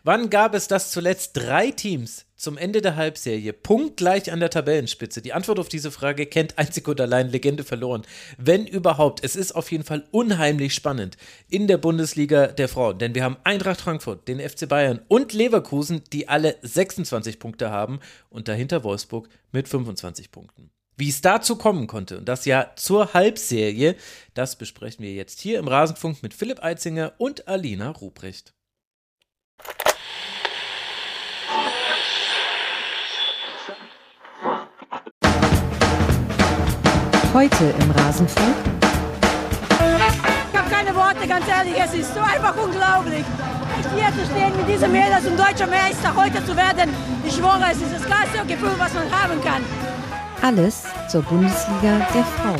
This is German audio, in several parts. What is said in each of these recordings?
Wann gab es das zuletzt 3 Teams zum Ende der Halbserie punktgleich an der Tabellenspitze? Die Antwort auf diese Frage kennt einzig und allein Legende verloren. Wenn überhaupt, es ist auf jeden Fall unheimlich spannend in der Bundesliga der Frauen, denn wir haben Eintracht Frankfurt, den FC Bayern und Leverkusen, die alle 26 Punkte haben und dahinter Wolfsburg mit 25 Punkten. Wie es dazu kommen konnte und das ja zur Halbserie, das besprechen wir jetzt hier im Rasenfunk mit Philipp Eitzinger und Alina Ruprecht. Heute im Rasenfunk. Ich habe keine Worte, ganz ehrlich, es ist so einfach unglaublich. Echt hier zu stehen mit diesem Mädels und deutscher Meister heute zu werden, ich schwöre, es ist das geilste Gefühl, was man haben kann. Alles zur Bundesliga der Frauen.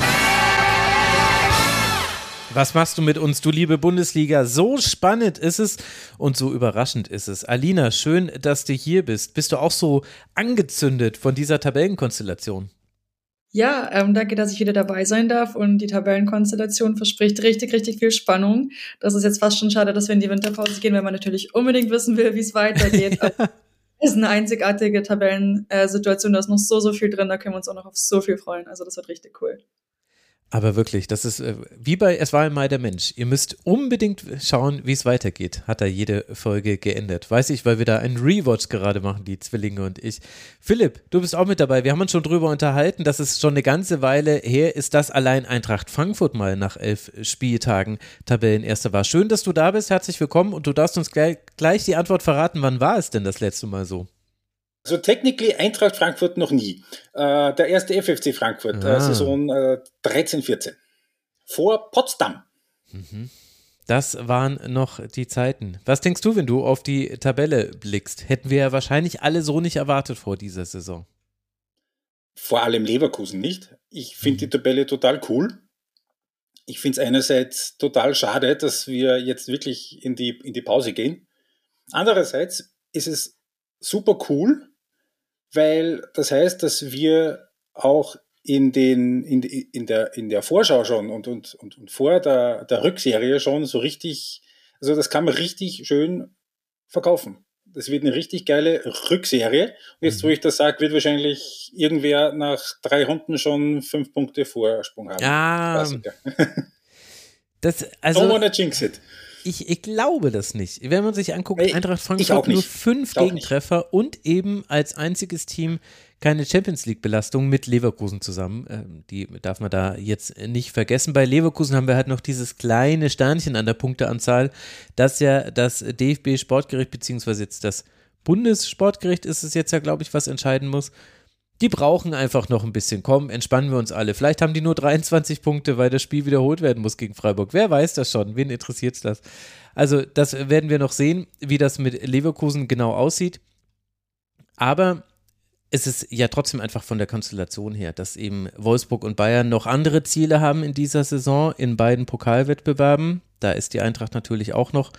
Was machst du mit uns, du liebe Bundesliga? So spannend ist es und so überraschend ist es. Alina, schön, dass du hier bist. Bist du auch so angezündet von dieser Tabellenkonstellation? Ja, danke, dass ich wieder dabei sein darf und die Tabellenkonstellation verspricht richtig, richtig viel Spannung. Das ist jetzt fast schon schade, dass wir in die Winterpause gehen, weil man natürlich unbedingt wissen will, wie es weitergeht. Es ist eine einzigartige Tabellensituation, da ist noch so viel drin, da können wir uns auch noch auf so viel freuen. Also das wird richtig cool. Aber wirklich, das ist wie bei Es war einmal der Mensch. Ihr müsst unbedingt schauen, wie es weitergeht. Hat da jede Folge geändert. Weiß ich, weil wir da einen Rewatch gerade machen, die Zwillinge und ich. Philipp, du bist auch mit dabei. Wir haben uns schon drüber unterhalten, dass es schon eine ganze Weile her ist, dass allein Eintracht Frankfurt mal nach 11 Spieltagen Tabellenerster war. Schön, dass du da bist. Herzlich willkommen und du darfst uns gleich die Antwort verraten. Wann war es denn das letzte Mal so? Also technically Eintracht Frankfurt noch nie. Der erste FFC Frankfurt, Saison 13-14. Vor Potsdam. Das waren noch die Zeiten. Was denkst du, wenn du auf die Tabelle blickst? Hätten wir ja wahrscheinlich alle so nicht erwartet vor dieser Saison. Vor allem Leverkusen nicht. Ich finde die Tabelle total cool. Ich finde es einerseits total schade, dass wir jetzt wirklich in die Pause gehen. Andererseits ist es super cool, weil das heißt, dass wir auch in der Vorschau schon und vor der Rückserie schon so richtig, also das kann man richtig schön verkaufen. Das wird eine richtig geile Rückserie. Und jetzt, wo ich das sage, wird wahrscheinlich irgendwer nach 3 Runden schon 5 Punkte Vorsprung haben. Ja. Don't wanna jinx it. Ich glaube das nicht. Wenn man sich anguckt, Eintracht Frankfurt nur 5 Gegentreffer und eben als einziges Team keine Champions-League-Belastung mit Leverkusen zusammen. Die darf man da jetzt nicht vergessen. Bei Leverkusen haben wir halt noch dieses kleine Sternchen an der Punkteanzahl, das ja das DFB-Sportgericht beziehungsweise jetzt das Bundessportgericht ist es jetzt ja, glaube ich, was entscheiden muss. Die brauchen einfach noch ein bisschen. Komm, entspannen wir uns alle. Vielleicht haben die nur 23 Punkte, weil das Spiel wiederholt werden muss gegen Freiburg. Wer weiß das schon? Wen interessiert das? Also das werden wir noch sehen, wie das mit Leverkusen genau aussieht. Aber es ist ja trotzdem einfach von der Konstellation her, dass eben Wolfsburg und Bayern noch andere Ziele haben in dieser Saison in beiden Pokalwettbewerben. Da ist die Eintracht natürlich auch noch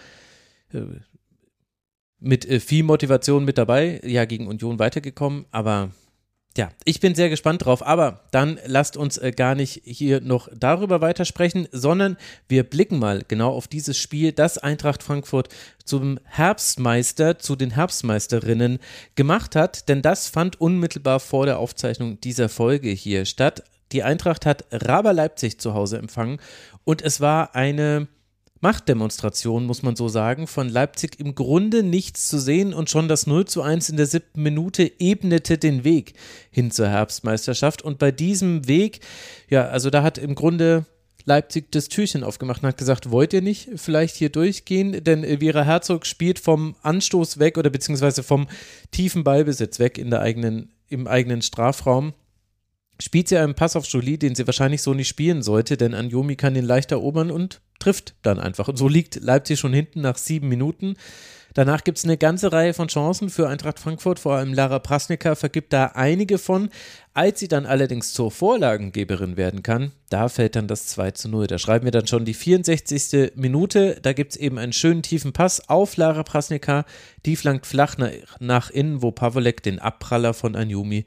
mit viel Motivation mit dabei, ja gegen Union weitergekommen, aber ja, ich bin sehr gespannt drauf, aber dann lasst uns gar nicht hier noch darüber weitersprechen, sondern wir blicken mal genau auf dieses Spiel, das Eintracht Frankfurt zum Herbstmeister, zu den Herbstmeisterinnen gemacht hat, denn das fand unmittelbar vor der Aufzeichnung dieser Folge hier statt. Die Eintracht hat RB Leipzig zu Hause empfangen und es war eine Machtdemonstration, muss man so sagen, von Leipzig im Grunde nichts zu sehen und schon das 0:1 in der 7. Minute ebnete den Weg hin zur Herbstmeisterschaft und bei diesem Weg, ja, also da hat im Grunde Leipzig das Türchen aufgemacht und hat gesagt, wollt ihr nicht vielleicht hier durchgehen, denn Vera Herzog spielt vom Anstoß weg oder beziehungsweise vom tiefen Ballbesitz weg im eigenen Strafraum. Spielt sie einen Pass auf Jolie, den sie wahrscheinlich so nicht spielen sollte, denn Anjomi kann den leicht erobern und trifft dann einfach. Und so liegt Leipzig schon hinten nach 7 Minuten. Danach gibt es eine ganze Reihe von Chancen für Eintracht Frankfurt, vor allem Lara Prasnica vergibt da einige von. Als sie dann allerdings zur Vorlagengeberin werden kann, da fällt dann das 2:0. Da schreiben wir dann schon die 64. Minute. Da gibt es eben einen schönen tiefen Pass auf Lara Prasnica. Die flankt flach nach innen, wo Pawolek den Abpraller von Anjomi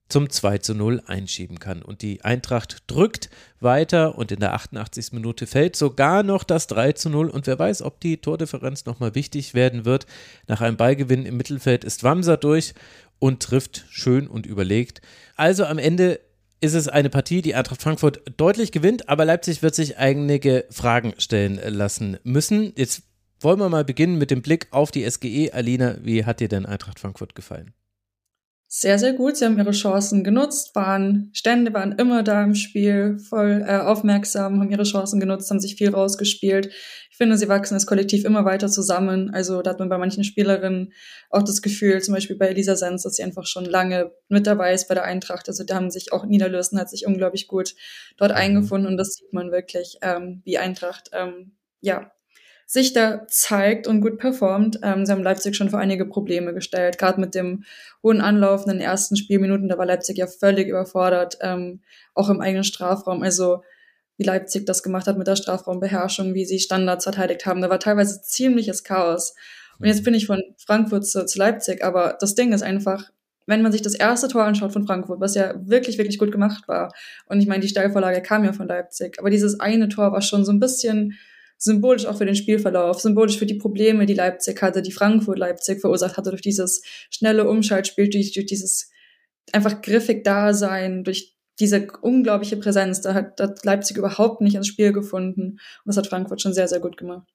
zum 2:0 einschieben kann. Und die Eintracht drückt weiter und in der 88. Minute fällt sogar noch das 3:0 und wer weiß, ob die Tordifferenz nochmal wichtig werden wird. Nach einem Ballgewinn im Mittelfeld ist Wamser durch und trifft schön und überlegt. Also am Ende ist es eine Partie, die Eintracht Frankfurt deutlich gewinnt, aber Leipzig wird sich einige Fragen stellen lassen müssen. Jetzt wollen wir mal beginnen mit dem Blick auf die SGE. Alina, wie hat dir denn Eintracht Frankfurt gefallen? Sehr, sehr gut. Sie haben ihre Chancen genutzt, Stände waren immer da im Spiel, voll aufmerksam, haben ihre Chancen genutzt, haben sich viel rausgespielt. Ich finde, sie wachsen als Kollektiv immer weiter zusammen. Also da hat man bei manchen Spielerinnen auch das Gefühl, zum Beispiel bei Elisa Sens, dass sie einfach schon lange mit dabei ist bei der Eintracht. Also da haben sich auch Niederlösen, hat sich unglaublich gut dort eingefunden und das sieht man wirklich, wie Eintracht, sich da zeigt und gut performt. Sie haben Leipzig schon vor einige Probleme gestellt, gerade mit dem hohen Anlauf in den ersten Spielminuten, da war Leipzig ja völlig überfordert, auch im eigenen Strafraum, also wie Leipzig das gemacht hat mit der Strafraumbeherrschung, wie sie Standards verteidigt haben, da war teilweise ziemliches Chaos. Und jetzt bin ich von Frankfurt zu Leipzig, aber das Ding ist einfach, wenn man sich das erste Tor anschaut von Frankfurt, was ja wirklich, wirklich gut gemacht war, und ich meine, die Steilvorlage kam ja von Leipzig, aber dieses eine Tor war schon so ein bisschen symbolisch auch für den Spielverlauf, symbolisch für die Probleme, die Leipzig hatte, die Frankfurt-Leipzig verursacht hatte durch dieses schnelle Umschaltspiel, durch dieses einfach griffig Dasein, durch diese unglaubliche Präsenz. Da hat Leipzig überhaupt nicht ins Spiel gefunden und das hat Frankfurt schon sehr, sehr gut gemacht.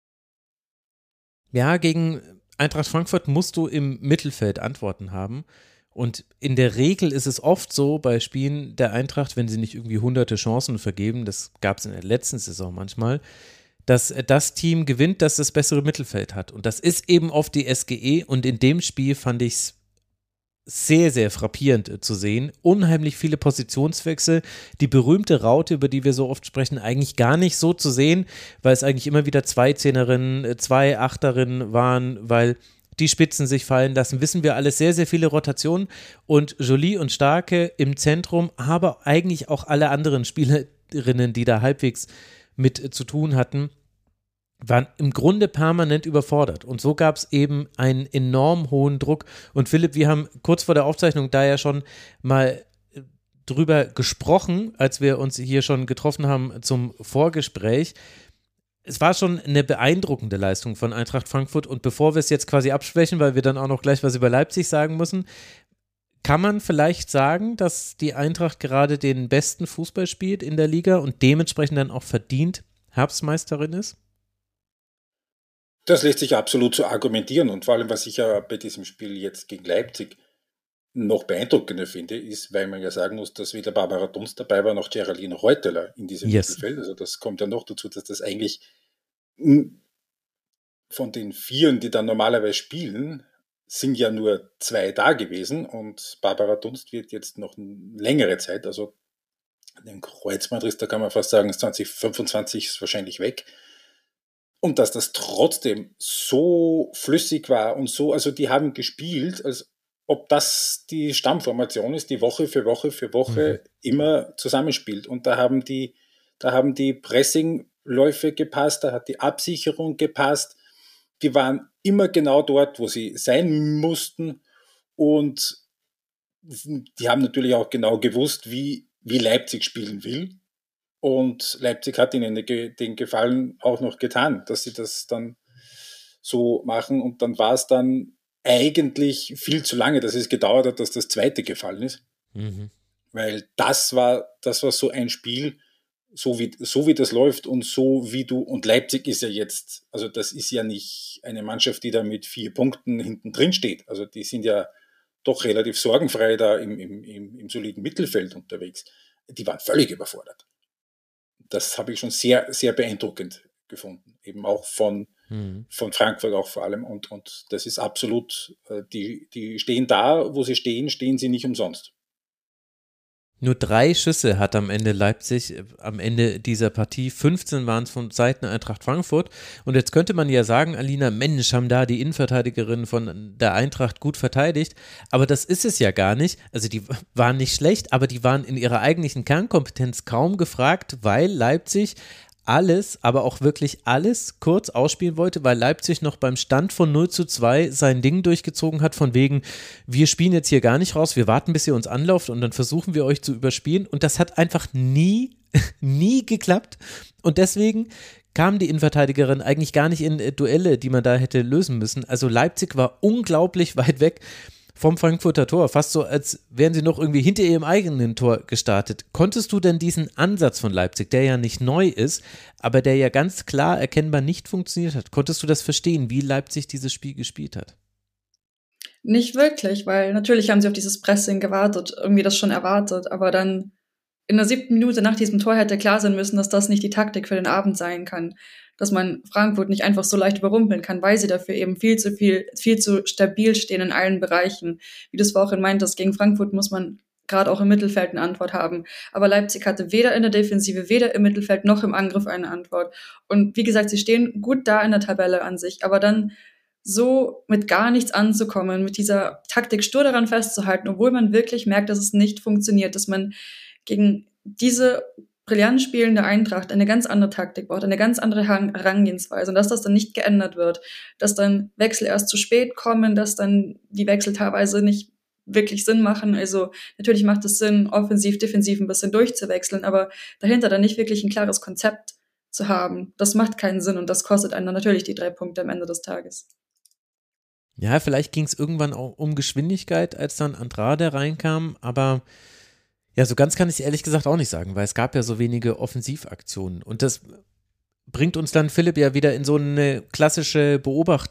Ja, gegen Eintracht Frankfurt musst du im Mittelfeld Antworten haben. Und in der Regel ist es oft so bei Spielen der Eintracht, wenn sie nicht irgendwie hunderte Chancen vergeben, das gab es in der letzten Saison manchmal, dass das Team gewinnt, das das bessere Mittelfeld hat. Und das ist eben oft die SGE und in dem Spiel fand ich es sehr, sehr frappierend zu sehen. Unheimlich viele Positionswechsel, die berühmte Raute, über die wir so oft sprechen, eigentlich gar nicht so zu sehen, weil es eigentlich immer wieder 2 Zehnerinnen, 2 Achterinnen waren, weil die Spitzen sich fallen lassen, wissen wir alles, sehr, sehr viele Rotationen und Jolie und Starke im Zentrum, aber eigentlich auch alle anderen Spielerinnen, die da halbwegs mit zu tun hatten, waren im Grunde permanent überfordert und so gab es eben einen enorm hohen Druck und Philipp, wir haben kurz vor der Aufzeichnung da ja schon mal drüber gesprochen, als wir uns hier schon getroffen haben zum Vorgespräch. Es war schon eine beeindruckende Leistung von Eintracht Frankfurt und bevor wir es jetzt quasi absprechen, weil wir dann auch noch gleich was über Leipzig sagen müssen, kann man vielleicht sagen, dass die Eintracht gerade den besten Fußball spielt in der Liga und dementsprechend dann auch verdient Herbstmeisterin ist? Das lässt sich absolut so argumentieren und vor allem, was ich ja bei diesem Spiel jetzt gegen Leipzig noch beeindruckender finde, ist, weil man ja sagen muss, dass weder Barbara Dunst dabei war, noch Geraldine Reuteler in diesem Mittelfeld. Also das kommt ja noch dazu, dass das eigentlich von den 4, die dann normalerweise spielen, sind ja nur 2 da gewesen und Barbara Dunst wird jetzt noch eine längere Zeit, also den Kreuzbandriss, da kann man fast sagen, 2025 ist wahrscheinlich weg. Und dass das trotzdem so flüssig war und so, also die haben gespielt, als ob das die Stammformation ist, die Woche für Woche immer zusammenspielt. Und da haben die Pressingläufe gepasst, da hat die Absicherung gepasst. Die waren immer genau dort, wo sie sein mussten. Und die haben natürlich auch genau gewusst, wie Leipzig spielen will. Und Leipzig hat ihnen den Gefallen auch noch getan, dass sie das dann so machen. Und dann war es dann eigentlich viel zu lange, dass es gedauert hat, dass das zweite gefallen ist. Mhm. Weil das war so ein Spiel, so wie das läuft und so wie und Leipzig ist ja jetzt, also das ist ja nicht eine Mannschaft, die da mit 4 Punkten hinten drin steht. Also die sind ja doch relativ sorgenfrei da im soliden Mittelfeld unterwegs. Die waren völlig überfordert. Das habe ich schon sehr, sehr beeindruckend gefunden. Eben auch von Frankfurt auch vor allem. Und das ist absolut, die stehen da, wo sie stehen sie nicht umsonst. Nur 3 Schüsse hat am Ende Leipzig, am Ende dieser Partie, 15 waren es von Seiten Eintracht Frankfurt und jetzt könnte man ja sagen, Alina, Mensch, haben da die Innenverteidigerinnen von der Eintracht gut verteidigt, aber das ist es ja gar nicht, also die waren nicht schlecht, aber die waren in ihrer eigentlichen Kernkompetenz kaum gefragt, weil Leipzig alles, aber auch wirklich alles kurz ausspielen wollte, weil Leipzig noch beim Stand von 0:2 sein Ding durchgezogen hat, von wegen, wir spielen jetzt hier gar nicht raus, wir warten, bis ihr uns anlauft und dann versuchen wir euch zu überspielen und das hat einfach nie geklappt und deswegen kam die Innenverteidigerin eigentlich gar nicht in Duelle, die man da hätte lösen müssen. Also Leipzig war unglaublich weit weg vom Frankfurter Tor, fast so, als wären sie noch irgendwie hinter ihrem eigenen Tor gestartet. Konntest du denn diesen Ansatz von Leipzig, der ja nicht neu ist, aber der ja ganz klar erkennbar nicht funktioniert hat, konntest du das verstehen, wie Leipzig dieses Spiel gespielt hat? Nicht wirklich, weil natürlich haben sie auf dieses Pressing gewartet, irgendwie das schon erwartet, aber dann in der 7. Minute nach diesem Tor hätte klar sein müssen, dass das nicht die Taktik für den Abend sein kann, dass man Frankfurt nicht einfach so leicht überrumpeln kann, weil sie dafür eben viel zu stabil stehen in allen Bereichen. Wie du es vorhin meintest, gegen Frankfurt muss man gerade auch im Mittelfeld eine Antwort haben. Aber Leipzig hatte weder in der Defensive, weder im Mittelfeld noch im Angriff eine Antwort. Und wie gesagt, sie stehen gut da in der Tabelle an sich, aber dann so mit gar nichts anzukommen, mit dieser Taktik stur daran festzuhalten, obwohl man wirklich merkt, dass es nicht funktioniert, dass man gegen diese brillant spielende Eintracht eine ganz andere Taktik braucht, eine ganz andere Herangehensweise und dass das dann nicht geändert wird, dass dann Wechsel erst zu spät kommen, dass dann die Wechsel teilweise nicht wirklich Sinn machen. Also natürlich macht es Sinn, offensiv, defensiv ein bisschen durchzuwechseln, aber dahinter dann nicht wirklich ein klares Konzept zu haben. Das macht keinen Sinn und das kostet einen dann natürlich die 3 Punkte am Ende des Tages. Ja, vielleicht ging es irgendwann auch um Geschwindigkeit, als dann Andrade reinkam, aber ja, so ganz kann ich es ehrlich gesagt auch nicht sagen, weil es gab ja so wenige Offensivaktionen und das bringt uns dann, Philipp, ja wieder in so eine klassische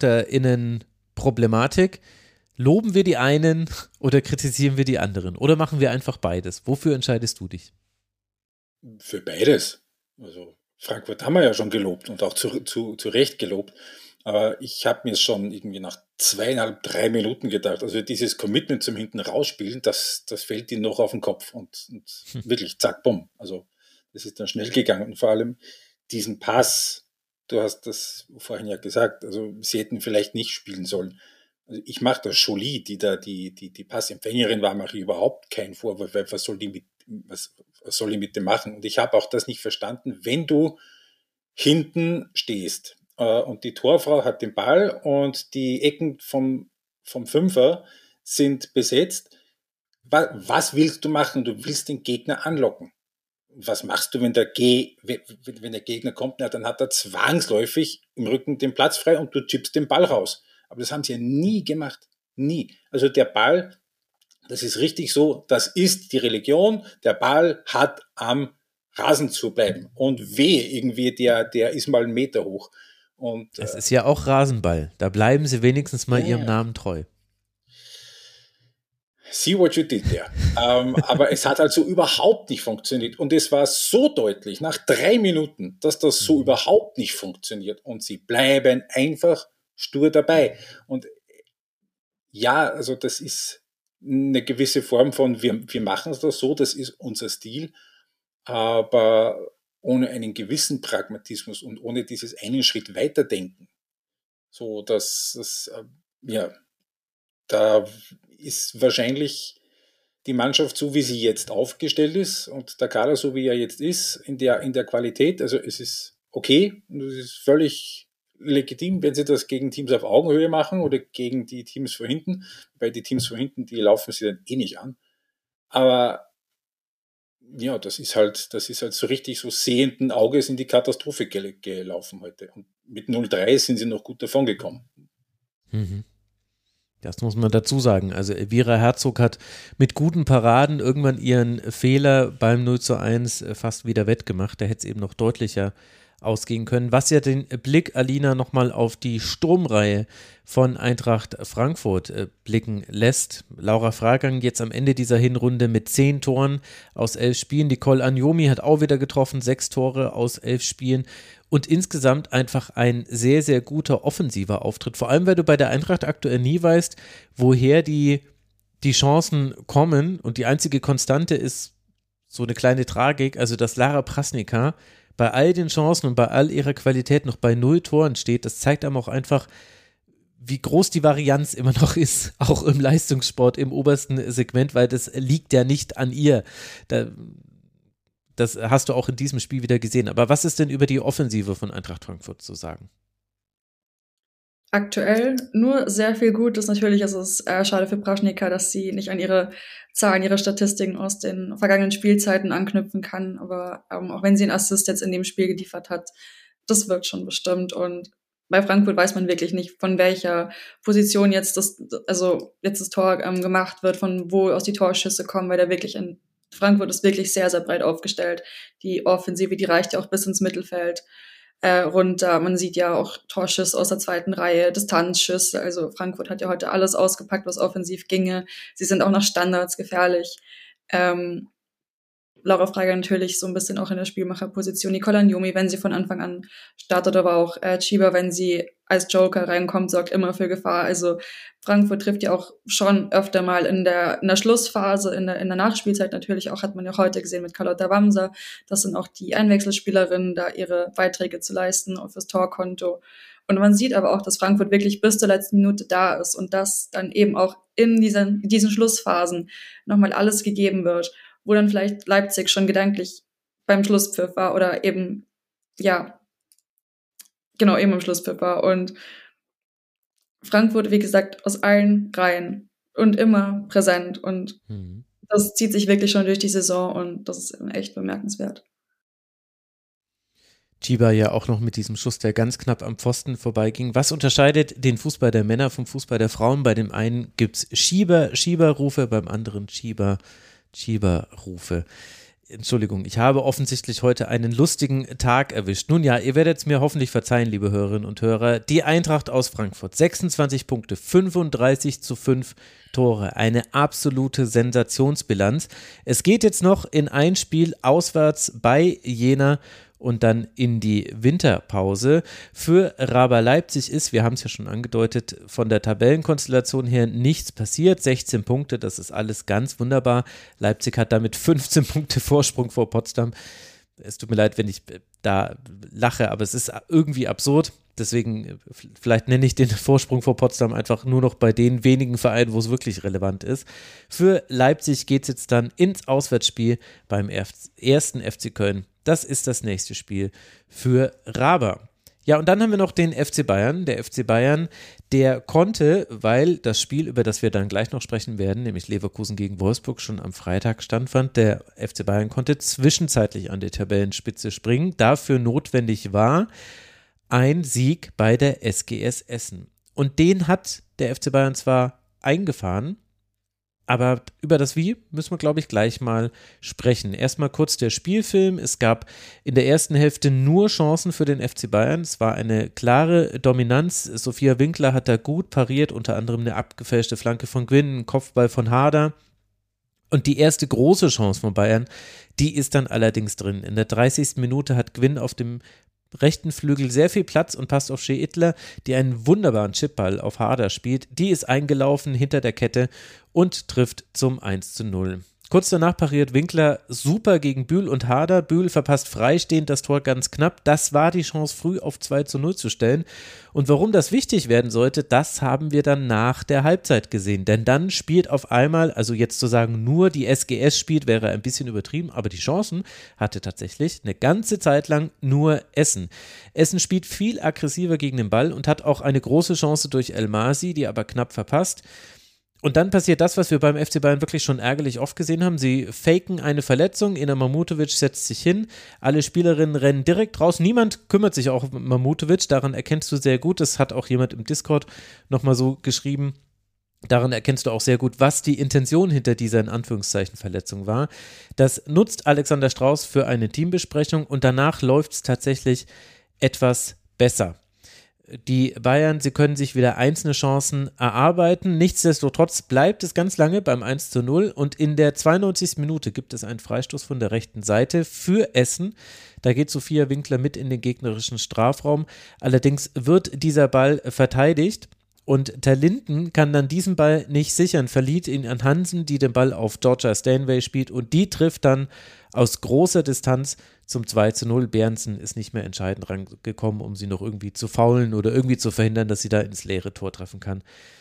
BeobachterInnen-Problematik. Loben wir die einen oder kritisieren wir die anderen oder machen wir einfach beides? Wofür entscheidest du dich? Für beides. Also Frankfurt haben wir ja schon gelobt und auch zu Recht gelobt. Aber ich habe mir schon irgendwie nach 2,5, 3 Minuten gedacht, also dieses Commitment zum hinten rausspielen, das fällt ihnen noch auf den Kopf und wirklich zack, bumm. Also das ist dann schnell gegangen und vor allem diesen Pass, du hast das vorhin ja gesagt, also sie hätten vielleicht nicht spielen sollen. Also ich mache das Jolie, die da die Passempfängerin war, mache ich überhaupt keinen Vorwurf, weil was soll die mit dem machen? Und ich habe auch das nicht verstanden, wenn du hinten stehst und die Torfrau hat den Ball und die Ecken vom Fünfer sind besetzt. Was willst du machen? Du willst den Gegner anlocken. Was machst du, wenn der Gegner kommt? Na, dann hat er zwangsläufig im Rücken den Platz frei und du chippst den Ball raus. Aber das haben sie ja nie gemacht. Nie. Also der Ball, das ist richtig so, das ist die Religion. Der Ball hat am Rasen zu bleiben. Und wehe, irgendwie, der ist mal 1 Meter hoch. Und, es ist ja auch Rasenball. Da bleiben sie wenigstens mal ihrem Namen treu. See what you did there. Aber es hat also überhaupt nicht funktioniert. Und es war so deutlich, nach 3 Minuten, dass das so überhaupt nicht funktioniert. Und sie bleiben einfach stur dabei. Und ja, also das ist eine gewisse Form von, wir machen es das so, das ist unser Stil. Aber ohne einen gewissen Pragmatismus und ohne dieses einen Schritt weiterdenken. So, da ist wahrscheinlich die Mannschaft so, wie sie jetzt aufgestellt ist und der Kader so, wie er jetzt ist, in der Qualität. Also es ist okay und es ist völlig legitim, wenn sie das gegen Teams auf Augenhöhe machen oder gegen die Teams von hinten. Weil die Teams von hinten, die laufen sie dann eh nicht an. Aber ja, das ist halt so richtig so sehenden Auges in die Katastrophe gelaufen heute. Und mit 0:3 sind sie noch gut davon gekommen. Das muss man dazu sagen. Also Elvira Herzog hat mit guten Paraden irgendwann ihren Fehler beim 0:1 fast wieder wettgemacht. Da hätte es eben noch deutlicher ausgehen können, was ja den Blick, Alina, nochmal auf die Sturmreihe von Eintracht Frankfurt blicken lässt. Laura Fragang jetzt am Ende dieser Hinrunde mit 10 Toren aus 11 Spielen. Nicole Agnomi hat auch wieder getroffen, 6 Tore aus 11 Spielen und insgesamt einfach ein sehr, sehr guter offensiver Auftritt. Vor allem, weil du bei der Eintracht aktuell nie weißt, woher die Chancen kommen und die einzige Konstante ist so eine kleine Tragik, also dass Lara Prasnica bei all den Chancen und bei all ihrer Qualität noch bei 0 Toren steht. Das zeigt einem auch einfach, wie groß die Varianz immer noch ist, auch im Leistungssport im obersten Segment, weil das liegt ja nicht an ihr. Da Das hast du auch in diesem Spiel wieder gesehen. Aber was ist denn über die Offensive von Eintracht Frankfurt zu sagen? Aktuell nur sehr viel Gutes. Natürlich ist es schade für Praschnika, dass sie nicht an ihre Zahlen, ihre Statistiken aus den vergangenen Spielzeiten anknüpfen kann. Aber auch wenn sie einen Assist jetzt in dem Spiel geliefert hat, das wird schon bestimmt. Und bei Frankfurt weiß man wirklich nicht, von welcher Position jetzt das Tor gemacht wird, von wo aus die Torschüsse kommen, weil Frankfurt ist wirklich sehr, sehr breit aufgestellt. Die Offensive, die reicht ja auch bis ins Mittelfeld runter. Man sieht ja auch Torschüsse aus der zweiten Reihe, Distanzschüsse. Also Frankfurt hat ja heute alles ausgepackt, was offensiv ginge. Sie sind auch nach Standards gefährlich. Laura Freiger natürlich so ein bisschen auch in der Spielmacherposition. Nicola Njomi, wenn sie von Anfang an startet, aber auch Chiba, wenn sie als Joker reinkommt, sorgt immer für Gefahr. Also Frankfurt trifft ja auch schon öfter mal in der Schlussphase, in der Nachspielzeit natürlich auch, hat man ja auch heute gesehen mit Carlotta Wamser. Das sind auch die Einwechselspielerinnen, da ihre Beiträge zu leisten auf das Torkonto. Und man sieht aber auch, dass Frankfurt wirklich bis zur letzten Minute da ist und dass dann eben auch in diesen Schlussphasen nochmal alles gegeben wird, wo dann vielleicht Leipzig schon gedanklich beim Schlusspfiff war oder eben im Schlusspfiff war. Und Frankfurt, wie gesagt, aus allen Reihen und immer präsent. Und das zieht sich wirklich schon durch die Saison und das ist echt bemerkenswert. Chiba ja auch noch mit diesem Schuss, der ganz knapp am Pfosten vorbeiging. Was unterscheidet den Fußball der Männer vom Fußball der Frauen? Bei dem einen gibt es Schieber-Rufe, beim anderen Schieber-Rufe. Entschuldigung, ich habe offensichtlich heute einen lustigen Tag erwischt. Nun ja, ihr werdet es mir hoffentlich verzeihen, liebe Hörerinnen und Hörer. Die Eintracht aus Frankfurt, 26 Punkte, 35-5 Tore, eine absolute Sensationsbilanz. Es geht jetzt noch in ein Spiel auswärts bei Jena und dann in die Winterpause. Für RABA Leipzig ist, wir haben es ja schon angedeutet, von der Tabellenkonstellation her nichts passiert. 16 Punkte, das ist alles ganz wunderbar. Leipzig hat damit 15 Punkte Vorsprung vor Potsdam. Es tut mir leid, wenn ich da lache, aber es ist irgendwie absurd. Deswegen, vielleicht nenne ich den Vorsprung vor Potsdam einfach nur noch bei den wenigen Vereinen, wo es wirklich relevant ist. Für Leipzig geht es jetzt dann ins Auswärtsspiel beim ersten FC Köln. Das ist das nächste Spiel für RABA. Ja, und dann haben wir noch den FC Bayern. Der FC Bayern, der konnte, weil das Spiel, über das wir dann gleich noch sprechen werden, nämlich Leverkusen gegen Wolfsburg, schon am Freitag stattfand, der FC Bayern konnte zwischenzeitlich an die Tabellenspitze springen. Dafür notwendig war ein Sieg bei der SGS Essen. Und den hat der FC Bayern zwar eingefahren, aber über das Wie müssen wir, glaube ich, gleich mal sprechen. Erstmal kurz der Spielfilm. Es gab in der ersten Hälfte nur Chancen für den FC Bayern. Es war eine klare Dominanz. Sophia Winkler hat da gut pariert, unter anderem eine abgefälschte Flanke von Gwynn, ein Kopfball von Harder. Und die erste große Chance von Bayern, die ist dann allerdings drin. In der 30. Minute hat Gwynn auf dem rechten Flügel sehr viel Platz und passt auf Shea Ittler, die einen wunderbaren Chipball auf Harder spielt. Die ist eingelaufen hinter der Kette und trifft zum 1:0. Kurz danach pariert Winkler super gegen Bühl und Harder. Bühl verpasst freistehend das Tor ganz knapp. Das war die Chance, früh auf 2:0 zu stellen. Und warum das wichtig werden sollte, das haben wir dann nach der Halbzeit gesehen. Denn dann spielt auf einmal, also jetzt zu sagen, nur die SGS spielt, wäre ein bisschen übertrieben, aber die Chancen hatte tatsächlich eine ganze Zeit lang nur Essen. Essen spielt viel aggressiver gegen den Ball und hat auch eine große Chance durch El Masi, die aber knapp verpasst. Und dann passiert das, was wir beim FC Bayern wirklich schon ärgerlich oft gesehen haben. Sie faken eine Verletzung, Ina Mamutovic setzt sich hin, alle Spielerinnen rennen direkt raus, niemand kümmert sich auch um Mamutovic, daran erkennst du sehr gut, das hat auch jemand im Discord nochmal so geschrieben, daran erkennst du auch sehr gut, was die Intention hinter dieser in Anführungszeichen Verletzung war. Das nutzt Alexander Strauß für eine Teambesprechung und danach läuft es tatsächlich etwas besser. Die Bayern, sie können sich wieder einzelne Chancen erarbeiten. Nichtsdestotrotz bleibt es ganz lange beim 1:0 und in der 92. Minute gibt es einen Freistoß von der rechten Seite für Essen. Da geht Sophia Winkler mit in den gegnerischen Strafraum. Allerdings wird dieser Ball verteidigt und Ter Linden kann dann diesen Ball nicht sichern, verliert ihn an Hansen, die den Ball auf Georgia Stanway spielt und die trifft dann aus großer Distanz zum 2:0. Berndsen ist nicht mehr entscheidend rangekommen, um sie noch irgendwie zu faulen oder irgendwie zu verhindern, dass sie da ins leere Tor treffen kann.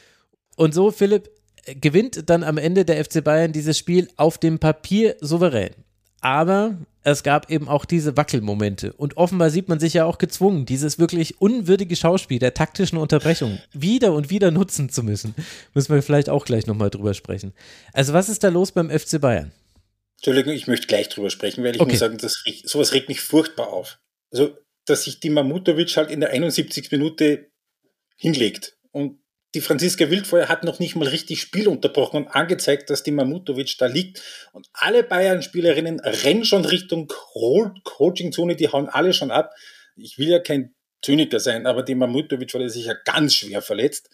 Und so, Philipp, gewinnt dann am Ende der FC Bayern dieses Spiel auf dem Papier souverän. Aber es gab eben auch diese Wackelmomente. Und offenbar sieht man sich ja auch gezwungen, dieses wirklich unwürdige Schauspiel der taktischen Unterbrechung wieder und wieder nutzen zu müssen. Müssen wir vielleicht auch gleich nochmal drüber sprechen. Also was ist da los beim FC Bayern? Entschuldigung, ich möchte gleich drüber sprechen, weil ich muss sagen, sowas regt mich furchtbar auf. Also, dass sich die Mamutovic halt in der 71. Minute hinlegt. Und die Franziska Wildfeuer hat noch nicht mal richtig Spiel unterbrochen und angezeigt, dass die Mamutovic da liegt. Und alle Bayern-Spielerinnen rennen schon Richtung Coaching-Zone, die hauen alle schon ab. Ich will ja kein Zyniker sein, aber die Mamutovic war sich ja ganz schwer verletzt.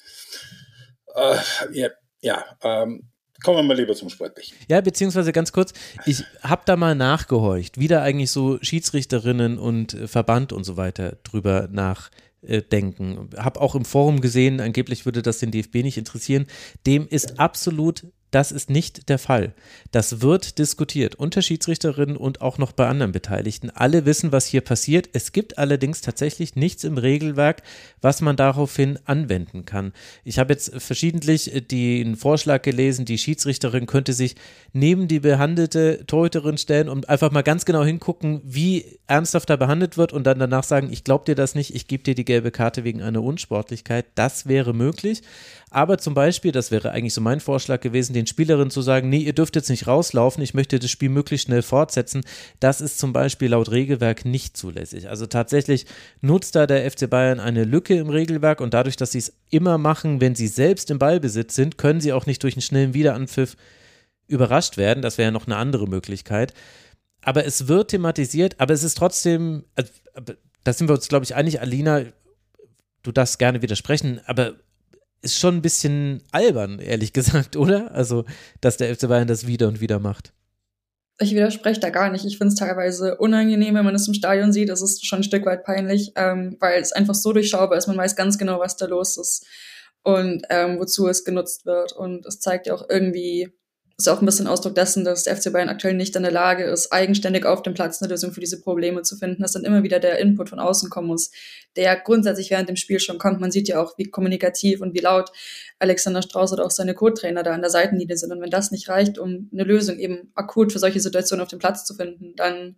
Kommen wir mal lieber zum Sportlichen. Ja, beziehungsweise ganz kurz, ich habe da mal nachgehorcht, wie da eigentlich so Schiedsrichterinnen und Verband und so weiter drüber nachdenken. Habe auch im Forum gesehen, angeblich würde das den DFB nicht interessieren. Dem ist absolut, das ist nicht der Fall. Das wird diskutiert unter Schiedsrichterinnen und auch noch bei anderen Beteiligten. Alle wissen, was hier passiert. Es gibt allerdings tatsächlich nichts im Regelwerk, was man daraufhin anwenden kann. Ich habe jetzt verschiedentlich den Vorschlag gelesen, die Schiedsrichterin könnte sich neben die behandelte Torhüterin stellen und einfach mal ganz genau hingucken, wie ernsthaft da behandelt wird und dann danach sagen, ich glaube dir das nicht, ich gebe dir die gelbe Karte wegen einer Unsportlichkeit. Das wäre möglich. Aber zum Beispiel, das wäre eigentlich so mein Vorschlag gewesen, den Spielerinnen zu sagen, nee, ihr dürft jetzt nicht rauslaufen, ich möchte das Spiel möglichst schnell fortsetzen. Das ist zum Beispiel laut Regelwerk nicht zulässig. Also tatsächlich nutzt da der FC Bayern eine Lücke im Regelwerk und dadurch, dass sie es immer machen, wenn sie selbst im Ballbesitz sind, können sie auch nicht durch einen schnellen Wiederanpfiff überrascht werden. Das wäre ja noch eine andere Möglichkeit. Aber es wird thematisiert, aber es ist trotzdem, da sind wir uns, glaube ich, einig, Alina, du darfst gerne widersprechen, aber ist schon ein bisschen albern, ehrlich gesagt, oder? Also, dass der FC Bayern das wieder und wieder macht. Ich widerspreche da gar nicht. Ich finde es teilweise unangenehm, wenn man es im Stadion sieht. Es ist schon ein Stück weit peinlich, weil es einfach so durchschaubar ist. Man weiß ganz genau, was da los ist und wozu es genutzt wird. Und es zeigt ja auch irgendwie, ist auch ein bisschen Ausdruck dessen, dass der FC Bayern aktuell nicht in der Lage ist, eigenständig auf dem Platz eine Lösung für diese Probleme zu finden, dass dann immer wieder der Input von außen kommen muss, der grundsätzlich während dem Spiel schon kommt. Man sieht ja auch, wie kommunikativ und wie laut Alexander Strauß oder auch seine Co-Trainer da an der Seitenlinie sind. Und wenn das nicht reicht, um eine Lösung eben akut für solche Situationen auf dem Platz zu finden, dann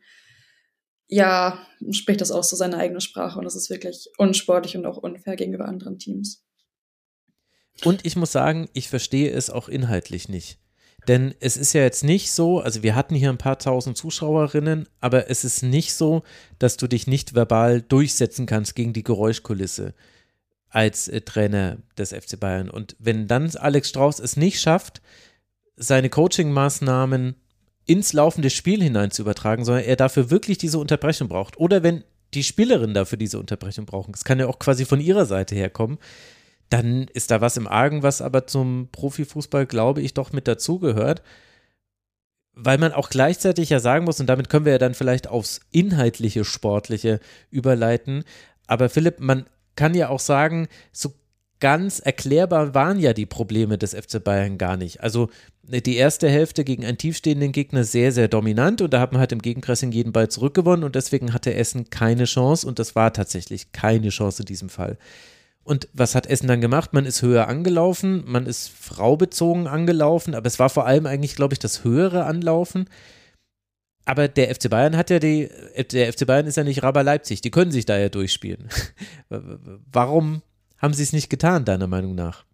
ja, spricht das auch so seine eigene Sprache und das ist wirklich unsportlich und auch unfair gegenüber anderen Teams. Und ich muss sagen, ich verstehe es auch inhaltlich nicht. Denn es ist ja jetzt nicht so, also wir hatten hier ein paar tausend Zuschauerinnen, aber es ist nicht so, dass du dich nicht verbal durchsetzen kannst gegen die Geräuschkulisse als Trainer des FC Bayern. Und wenn dann Alex Strauß es nicht schafft, seine Coaching-Maßnahmen ins laufende Spiel hinein zu übertragen, sondern er dafür wirklich diese Unterbrechung braucht. Oder wenn die Spielerinnen dafür diese Unterbrechung brauchen, das kann ja auch quasi von ihrer Seite herkommen, dann ist da was im Argen, was aber zum Profifußball, glaube ich, doch mit dazugehört, weil man auch gleichzeitig ja sagen muss, und damit können wir ja dann vielleicht aufs inhaltliche, sportliche überleiten, aber Philipp, man kann ja auch sagen, so ganz erklärbar waren ja die Probleme des FC Bayern gar nicht. Also die erste Hälfte gegen einen tiefstehenden Gegner sehr, sehr dominant und da hat man halt im Gegenpressing jeden Ball zurückgewonnen und deswegen hatte Essen keine Chance und das war tatsächlich keine Chance in diesem Fall. Und was hat Essen dann gemacht? Man ist höher angelaufen, man ist fraubezogen angelaufen, aber es war vor allem eigentlich, glaube ich, das höhere Anlaufen. Aber der FC Bayern der FC Bayern ist ja nicht Raber Leipzig, die können sich da ja durchspielen. Warum haben sie es nicht getan, deiner Meinung nach?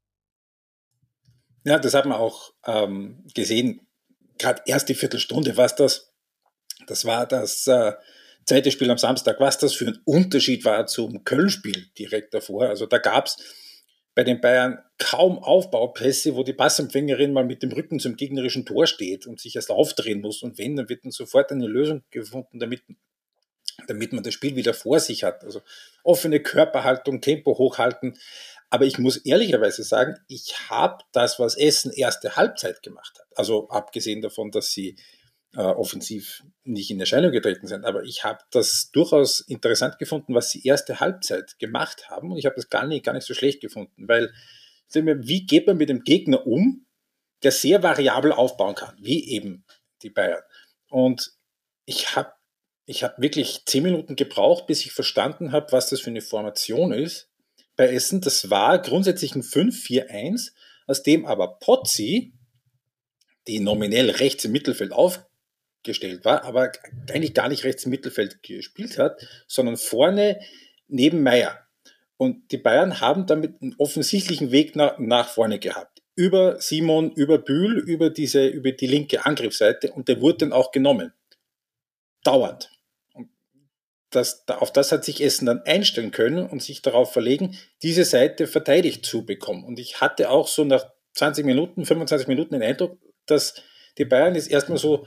Ja, das hat man auch gesehen. Gerade erst die Viertelstunde, was das war das zweite Spiel am Samstag, was das für ein Unterschied war zum Köln-Spiel direkt davor. Also da gab es bei den Bayern kaum Aufbaupässe, wo die Passempfängerin mal mit dem Rücken zum gegnerischen Tor steht und sich erst aufdrehen muss. Und wenn, dann wird dann sofort eine Lösung gefunden, damit man das Spiel wieder vor sich hat. Also offene Körperhaltung, Tempo hochhalten. Aber ich muss ehrlicherweise sagen, ich habe das, was Essen erste Halbzeit gemacht hat, also abgesehen davon, dass sie offensiv nicht in Erscheinung getreten sind, aber ich habe das durchaus interessant gefunden, was sie erste Halbzeit gemacht haben und ich habe das gar nicht so schlecht gefunden, weil wie geht man mit dem Gegner um, der sehr variabel aufbauen kann, wie eben die Bayern. Und ich habe wirklich 10 Minuten gebraucht, bis ich verstanden habe, was das für eine Formation ist bei Essen. Das war grundsätzlich ein 5-4-1, aus dem aber Pozzi, die nominell rechts im Mittelfeld aufgestellt war, aber eigentlich gar nicht rechts im Mittelfeld gespielt hat, sondern vorne neben Meier. Und die Bayern haben damit einen offensichtlichen Weg nach vorne gehabt. Über Simon, über Bühl, über die linke Angriffsseite, und der wurde dann auch genommen. Dauernd. Und auf das hat sich Essen dann einstellen können und sich darauf verlegen, diese Seite verteidigt zu bekommen. Und ich hatte auch so nach 20 Minuten, 25 Minuten den Eindruck, dass die Bayern jetzt erstmal so,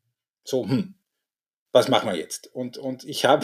was machen wir jetzt? Und ich habe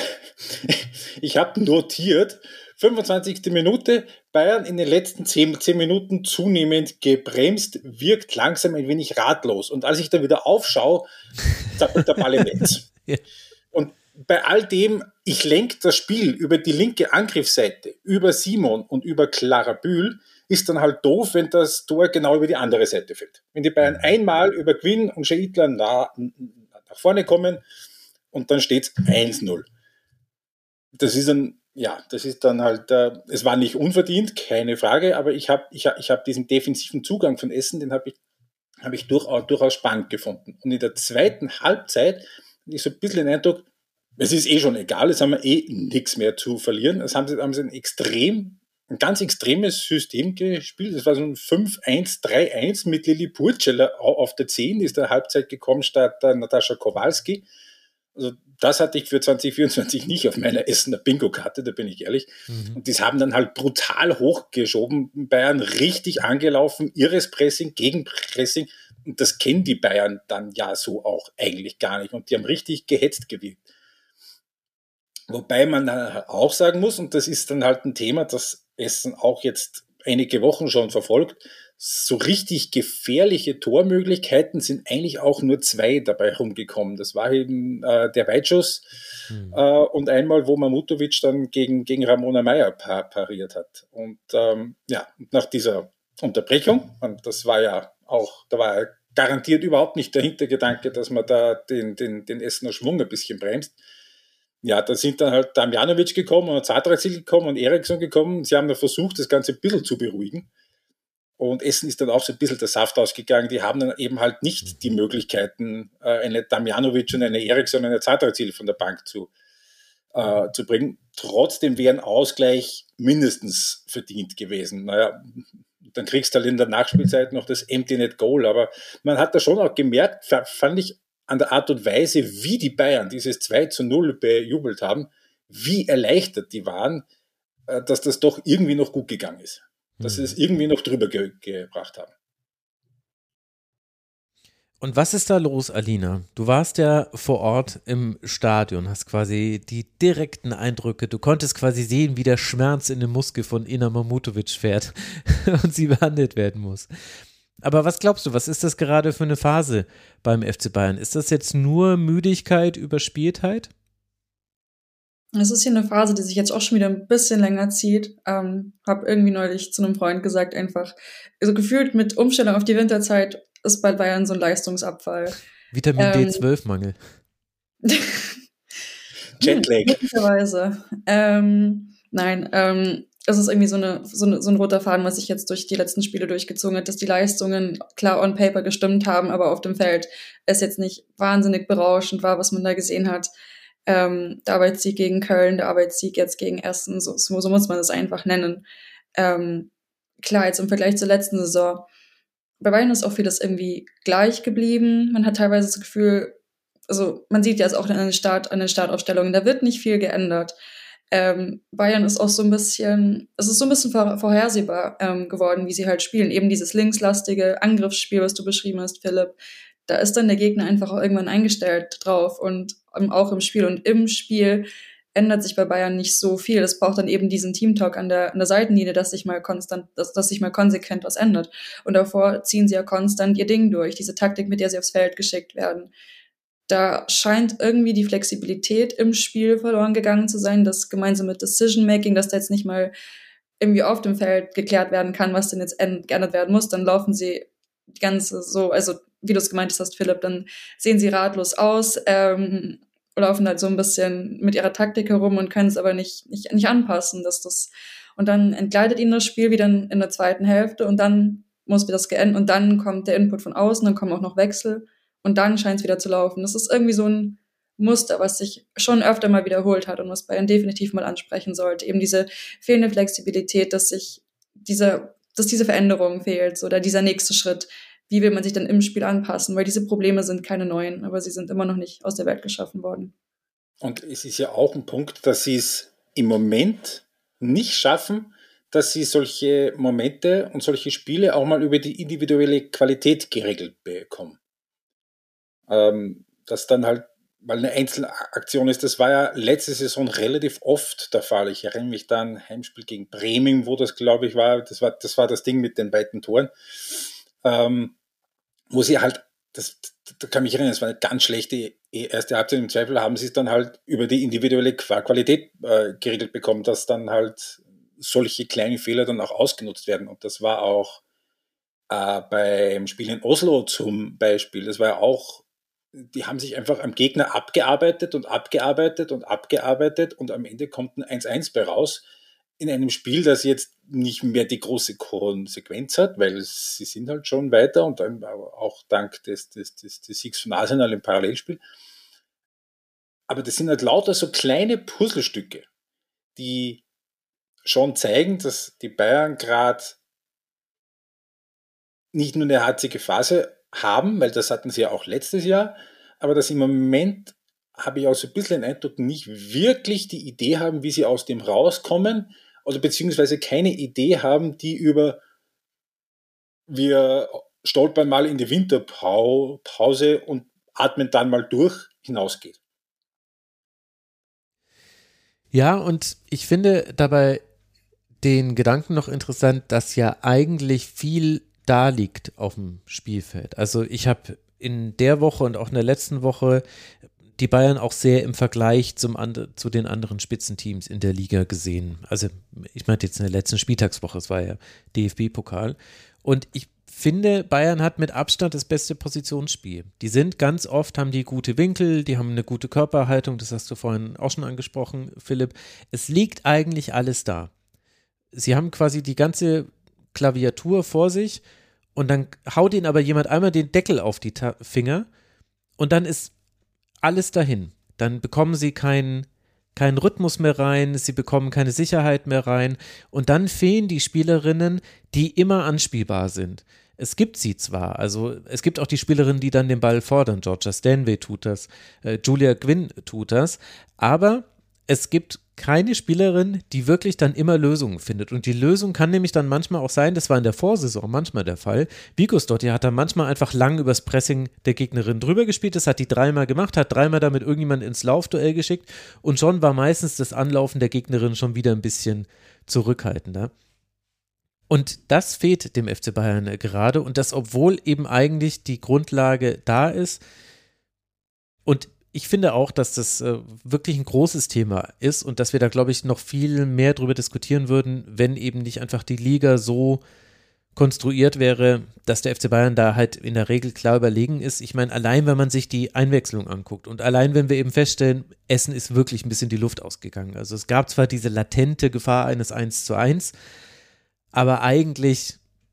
notiert, 25. Minute, Bayern in den letzten 10 Minuten zunehmend gebremst, wirkt langsam ein wenig ratlos. Und als ich dann wieder aufschaue, zappelt der Ball im Netz. Ja. Und bei all dem, ich lenke das Spiel über die linke Angriffsseite, über Simon und über Clara Bühl, ist dann halt doof, wenn das Tor genau über die andere Seite fällt. Wenn die Bayern einmal über Quinn und Scheidler nach vorne kommen und dann steht es 1-0. Das ist dann halt, es war nicht unverdient, keine Frage, aber ich hab diesen defensiven Zugang von Essen, den habe ich durchaus spannend gefunden. Und in der zweiten Halbzeit hatte ich so ein bisschen den Eindruck, es ist schon egal, es haben wir nichts mehr zu verlieren. Es haben sie ein ganz extremes System gespielt. Das war so ein 5-1-3-1 mit Lili Purcell auf der 10, ist der Halbzeit gekommen statt Natascha Kowalski. Also das hatte ich für 2024 nicht auf meiner Essener Bingo-Karte, da bin ich ehrlich. Und das haben dann halt brutal hochgeschoben, Bayern richtig angelaufen, irres Pressing, Gegenpressing. Und das kennen die Bayern dann ja so auch eigentlich gar nicht. Und die haben richtig gehetzt gewirkt. Wobei man auch sagen muss, und das ist dann halt ein Thema, das Essen auch jetzt einige Wochen schon verfolgt, so richtig gefährliche Tormöglichkeiten sind eigentlich auch nur 2 dabei rumgekommen. Das war eben der Weitschuss und einmal, wo Mamutovic dann gegen Ramona Meier pariert hat. Und nach dieser Unterbrechung, und das war ja auch, da war ja garantiert überhaupt nicht der Hintergedanke, dass man da den Essener Schwung ein bisschen bremst. Ja, da sind dann halt Damjanovic gekommen und Zadrazil gekommen und Eriksson gekommen. Sie haben dann versucht, das Ganze ein bisschen zu beruhigen. Und Essen ist dann auch so ein bisschen der Saft ausgegangen. Die haben dann eben halt nicht die Möglichkeiten, eine Damjanovic und eine Eriksson und eine Zadrazil von der Bank zu bringen. Trotzdem wäre ein Ausgleich mindestens verdient gewesen. Naja, dann kriegst du halt in der Nachspielzeit noch das Empty Net Goal. Aber man hat da schon auch gemerkt, fand ich, an der Art und Weise, wie die Bayern dieses 2-0 bejubelt haben, wie erleichtert die waren, dass das doch irgendwie noch gut gegangen ist. Dass sie es irgendwie noch drüber gebracht haben. Und was ist da los, Alina? Du warst ja vor Ort im Stadion, hast quasi die direkten Eindrücke, du konntest quasi sehen, wie der Schmerz in den Muskel von Ina Mamutovic fährt und sie behandelt werden muss. Aber was glaubst du, was ist das gerade für eine Phase beim FC Bayern? Ist das jetzt nur Müdigkeit, Überspieltheit? Es ist hier eine Phase, die sich jetzt auch schon wieder ein bisschen länger zieht. Habe irgendwie neulich zu einem Freund gesagt, einfach, also gefühlt mit Umstellung auf die Winterzeit ist bei Bayern so ein Leistungsabfall. Vitamin D12-Mangel. Jetlag. Möglicherweise. Nein, es ist irgendwie so ein roter Faden, was sich jetzt durch die letzten Spiele durchgezogen hat, dass die Leistungen klar on paper gestimmt haben, aber auf dem Feld es jetzt nicht wahnsinnig berauschend war, was man da gesehen hat. Der Arbeitssieg gegen Köln, der Arbeitssieg jetzt gegen Essen, so muss man das einfach nennen. Klar, jetzt im Vergleich zur letzten Saison, bei Bayern ist auch vieles irgendwie gleich geblieben. Man hat teilweise das Gefühl, also man sieht ja jetzt auch an den Startaufstellungen, da wird nicht viel geändert. Bayern ist auch so ein bisschen vorhersehbar geworden, wie sie halt spielen. Eben dieses linkslastige Angriffsspiel, was du beschrieben hast, Philipp. Da ist dann der Gegner einfach auch irgendwann eingestellt drauf und auch im Spiel. Und im Spiel ändert sich bei Bayern nicht so viel. Es braucht dann eben diesen Teamtalk an der Seitenlinie, dass sich mal konsequent was ändert. Und davor ziehen sie ja konstant ihr Ding durch, diese Taktik, mit der sie aufs Feld geschickt werden. Da scheint irgendwie die Flexibilität im Spiel verloren gegangen zu sein, das gemeinsam mit Decision-Making, dass da jetzt nicht mal irgendwie auf dem Feld geklärt werden kann, was denn jetzt geändert werden muss. Dann laufen sie die ganze so, also wie du es gemeint hast, Philipp, dann sehen sie ratlos aus, laufen halt so ein bisschen mit ihrer Taktik herum und können es aber nicht anpassen. Und dann entgleitet ihnen das Spiel wieder in der zweiten Hälfte und dann muss wieder das geändert und dann kommt der Input von außen, dann kommen auch noch Wechsel. und dann scheint es wieder zu laufen. Das ist irgendwie so ein Muster, was sich schon öfter mal wiederholt hat und was Bayern definitiv mal ansprechen sollte. Eben diese fehlende Flexibilität, dass diese Veränderung fehlt oder dieser nächste Schritt. Wie will man sich dann im Spiel anpassen? Weil diese Probleme sind keine neuen, aber sie sind immer noch nicht aus der Welt geschaffen worden. Und es ist ja auch ein Punkt, dass sie es im Moment nicht schaffen, dass sie solche Momente und solche Spiele auch mal über die individuelle Qualität geregelt bekommen. Dass dann halt mal eine Einzelaktion ist, das war ja letzte Saison relativ oft der Fall. Ich erinnere mich da an ein Heimspiel gegen Bremen, wo das, glaube ich, war das Ding mit den weiten Toren, wo sie halt, da kann mich erinnern, das war eine ganz schlechte erste Halbzeit, im Zweifel haben sie es dann halt über die individuelle Qualität geregelt bekommen, dass dann halt solche kleinen Fehler dann auch ausgenutzt werden. Und das war auch beim Spiel in Oslo zum Beispiel, das war ja auch, die haben sich einfach am Gegner abgearbeitet und am Ende kommt ein 1-1 bei raus in einem Spiel, das jetzt nicht mehr die große Konsequenz hat, weil sie sind halt schon weiter und dann auch dank des Siegs von Arsenal im Parallelspiel. Aber das sind halt lauter so kleine Puzzlestücke, die schon zeigen, dass die Bayern gerade nicht nur eine harzige Phase haben, weil das hatten sie ja auch letztes Jahr, aber dass im Moment, habe ich auch so ein bisschen den Eindruck, nicht wirklich die Idee haben, wie sie aus dem rauskommen, oder beziehungsweise keine Idee haben, die über wir stolpern mal in die Winterpause und atmen dann mal durch hinausgeht. Ja, und ich finde dabei den Gedanken noch interessant, dass ja eigentlich viel da liegt auf dem Spielfeld. Also ich habe in der Woche und auch in der letzten Woche die Bayern auch sehr im Vergleich zu den anderen Spitzenteams in der Liga gesehen. Also ich meinte jetzt in der letzten Spieltagswoche, es war ja DFB-Pokal. Und ich finde, Bayern hat mit Abstand das beste Positionsspiel. Die sind ganz oft, haben die gute Winkel, die haben eine gute Körperhaltung, das hast du vorhin auch schon angesprochen, Philipp. Es liegt eigentlich alles da. Sie haben quasi die ganze Klaviatur vor sich und dann haut ihnen aber jemand einmal den Deckel auf die Finger und dann ist alles dahin. Dann bekommen sie keinen Rhythmus mehr rein, sie bekommen keine Sicherheit mehr rein und dann fehlen die Spielerinnen, die immer anspielbar sind. Es gibt sie zwar, also es gibt auch die Spielerinnen, die dann den Ball fordern. Georgia Stanway tut das, Julia Gwynn tut das, aber es gibt keine Spielerin, die wirklich dann immer Lösungen findet. Und die Lösung kann nämlich dann manchmal auch sein, das war in der Vorsaison manchmal der Fall, Vigosdottir hat dann manchmal einfach lang übers Pressing der Gegnerin drüber gespielt, das hat die dreimal gemacht, hat dreimal damit irgendjemand ins Laufduell geschickt und schon war meistens das Anlaufen der Gegnerin schon wieder ein bisschen zurückhaltender. Und das fehlt dem FC Bayern gerade und das, obwohl eben eigentlich die Grundlage da ist. Und ich finde auch, dass das wirklich ein großes Thema ist und dass wir da, glaube ich, noch viel mehr drüber diskutieren würden, wenn eben nicht einfach die Liga so konstruiert wäre, dass der FC Bayern da halt in der Regel klar überlegen ist. Ich meine, allein wenn man sich die Einwechslung anguckt und allein wenn wir eben feststellen, Essen ist wirklich ein bisschen die Luft ausgegangen. Also es gab zwar diese latente Gefahr eines 1:1, aber eigentlich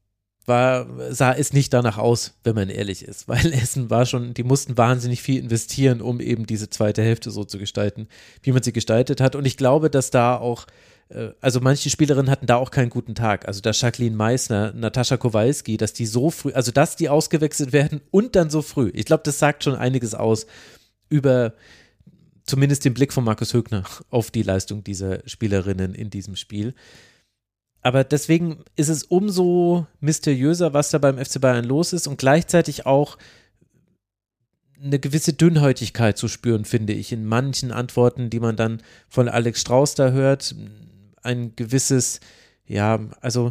sah es nicht danach aus, wenn man ehrlich ist, weil Essen war schon, die mussten wahnsinnig viel investieren, um eben diese zweite Hälfte so zu gestalten, wie man sie gestaltet hat. Und ich glaube, dass da auch, also manche Spielerinnen hatten da auch keinen guten Tag. Also da Jacqueline Meissner, Natascha Kowalski, dass die so früh, also dass die ausgewechselt werden und dann so früh. Ich glaube, das sagt schon einiges aus über zumindest den Blick von Markus Högner auf die Leistung dieser Spielerinnen in diesem Spiel. Aber deswegen ist es umso mysteriöser, was da beim FC Bayern los ist und gleichzeitig auch eine gewisse Dünnhäutigkeit zu spüren, finde ich, in manchen Antworten, die man dann von Alex Strauß da hört. Ein gewisses, ja, also,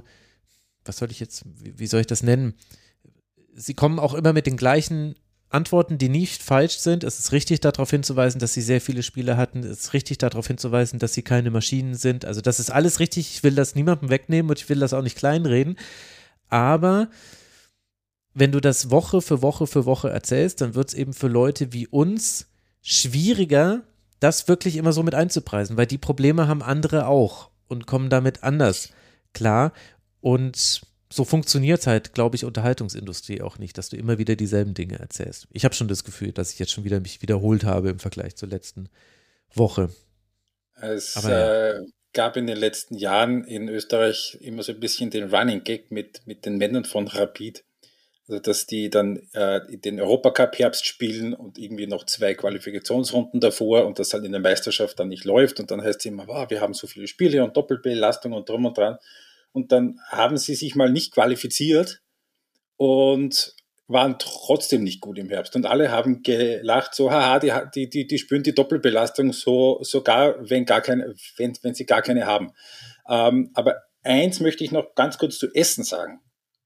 wie soll ich das nennen? Sie kommen auch immer mit den gleichen Antworten, die nicht falsch sind. Es ist richtig, darauf hinzuweisen, dass sie sehr viele Spiele hatten. Es ist richtig, darauf hinzuweisen, dass sie keine Maschinen sind. Also das ist alles richtig. Ich will das niemandem wegnehmen und ich will das auch nicht kleinreden. Aber wenn du das Woche für Woche für Woche erzählst, dann wird es eben für Leute wie uns schwieriger, das wirklich immer so mit einzupreisen, weil die Probleme haben andere auch und kommen damit anders klar. Und so funktioniert halt, glaube ich, Unterhaltungsindustrie auch nicht, dass du immer wieder dieselben Dinge erzählst. Ich habe schon das Gefühl, dass ich jetzt schon wieder mich wiederholt habe im Vergleich zur letzten Woche. Es gab in den letzten Jahren in Österreich immer so ein bisschen den Running Gag mit den Männern von Rapid. Also, dass die dann den Europacup-Herbst spielen und irgendwie noch 2 Qualifikationsrunden davor und das halt in der Meisterschaft dann nicht läuft. Und dann heißt es immer, wow, wir haben so viele Spiele und Doppelbelastung und drum und dran. Und dann haben sie sich mal nicht qualifiziert und waren trotzdem nicht gut im Herbst. Und alle haben gelacht, so, haha, die spüren die Doppelbelastung sogar, wenn sie gar keine haben. Aber eins möchte ich noch ganz kurz zu Essen sagen.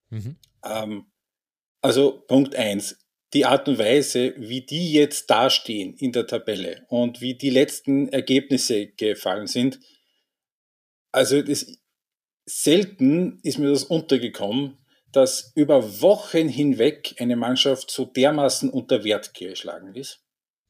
Also Punkt 1, die Art und Weise, wie die jetzt dastehen in der Tabelle und wie die letzten Ergebnisse gefallen sind, also selten ist mir das untergekommen, dass über Wochen hinweg eine Mannschaft so dermaßen unter Wert geschlagen ist.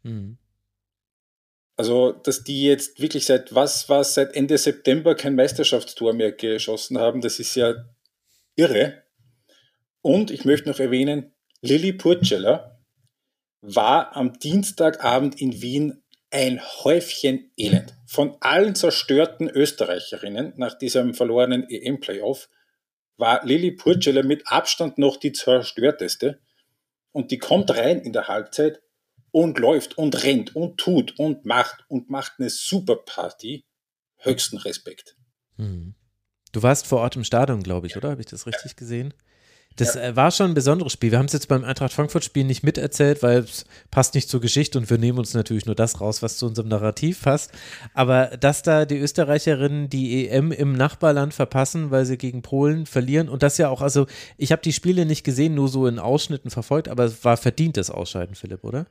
Also, dass die jetzt wirklich seit Ende September kein Meisterschaftstor mehr geschossen haben, das ist ja irre. Und ich möchte noch erwähnen, Lilli Purcell war am Dienstagabend in Wien ein Häufchen Elend. Von allen zerstörten Österreicherinnen nach diesem verlorenen EM-Playoff war Lilli Purcell mit Abstand noch die zerstörteste. Und die kommt rein in der Halbzeit und läuft und rennt und tut und macht eine super Party. Höchsten Respekt. Du warst vor Ort im Stadion, glaube ich, oder? Habe ich das richtig gesehen? Das war schon ein besonderes Spiel. Wir haben es jetzt beim Eintracht Frankfurt-Spiel nicht miterzählt, weil es passt nicht zur Geschichte und wir nehmen uns natürlich nur das raus, was zu unserem Narrativ passt. Aber dass da die Österreicherinnen die EM im Nachbarland verpassen, weil sie gegen Polen verlieren und das ja auch, also ich habe die Spiele nicht gesehen, nur so in Ausschnitten verfolgt, aber es war verdientes Ausscheiden, Philipp, oder?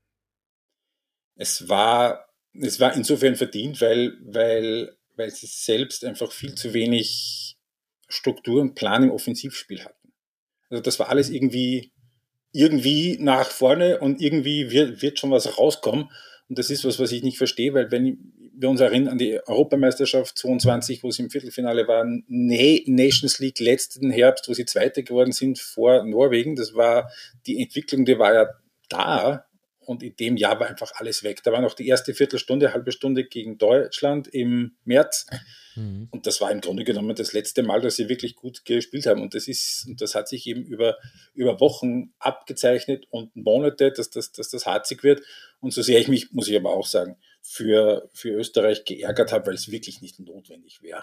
Es war insofern verdient, weil sie selbst einfach viel zu wenig Struktur und Plan im Offensivspiel hatten. Also das war alles irgendwie nach vorne und irgendwie wird schon was rauskommen. Und das ist was ich nicht verstehe, weil wenn wir uns erinnern an die Europameisterschaft 22, wo sie im Viertelfinale waren, Nations League letzten Herbst, wo sie Zweite geworden sind vor Norwegen, das war die Entwicklung, die war ja da. Und in dem Jahr war einfach alles weg. Da war noch die erste halbe Stunde gegen Deutschland im März. Und das war im Grunde genommen das letzte Mal, dass sie wirklich gut gespielt haben. Und das hat sich eben über Wochen abgezeichnet und Monate, dass das harzig wird. Und so sehr ich mich, muss ich aber auch sagen, für Österreich geärgert habe, weil es wirklich nicht notwendig wäre.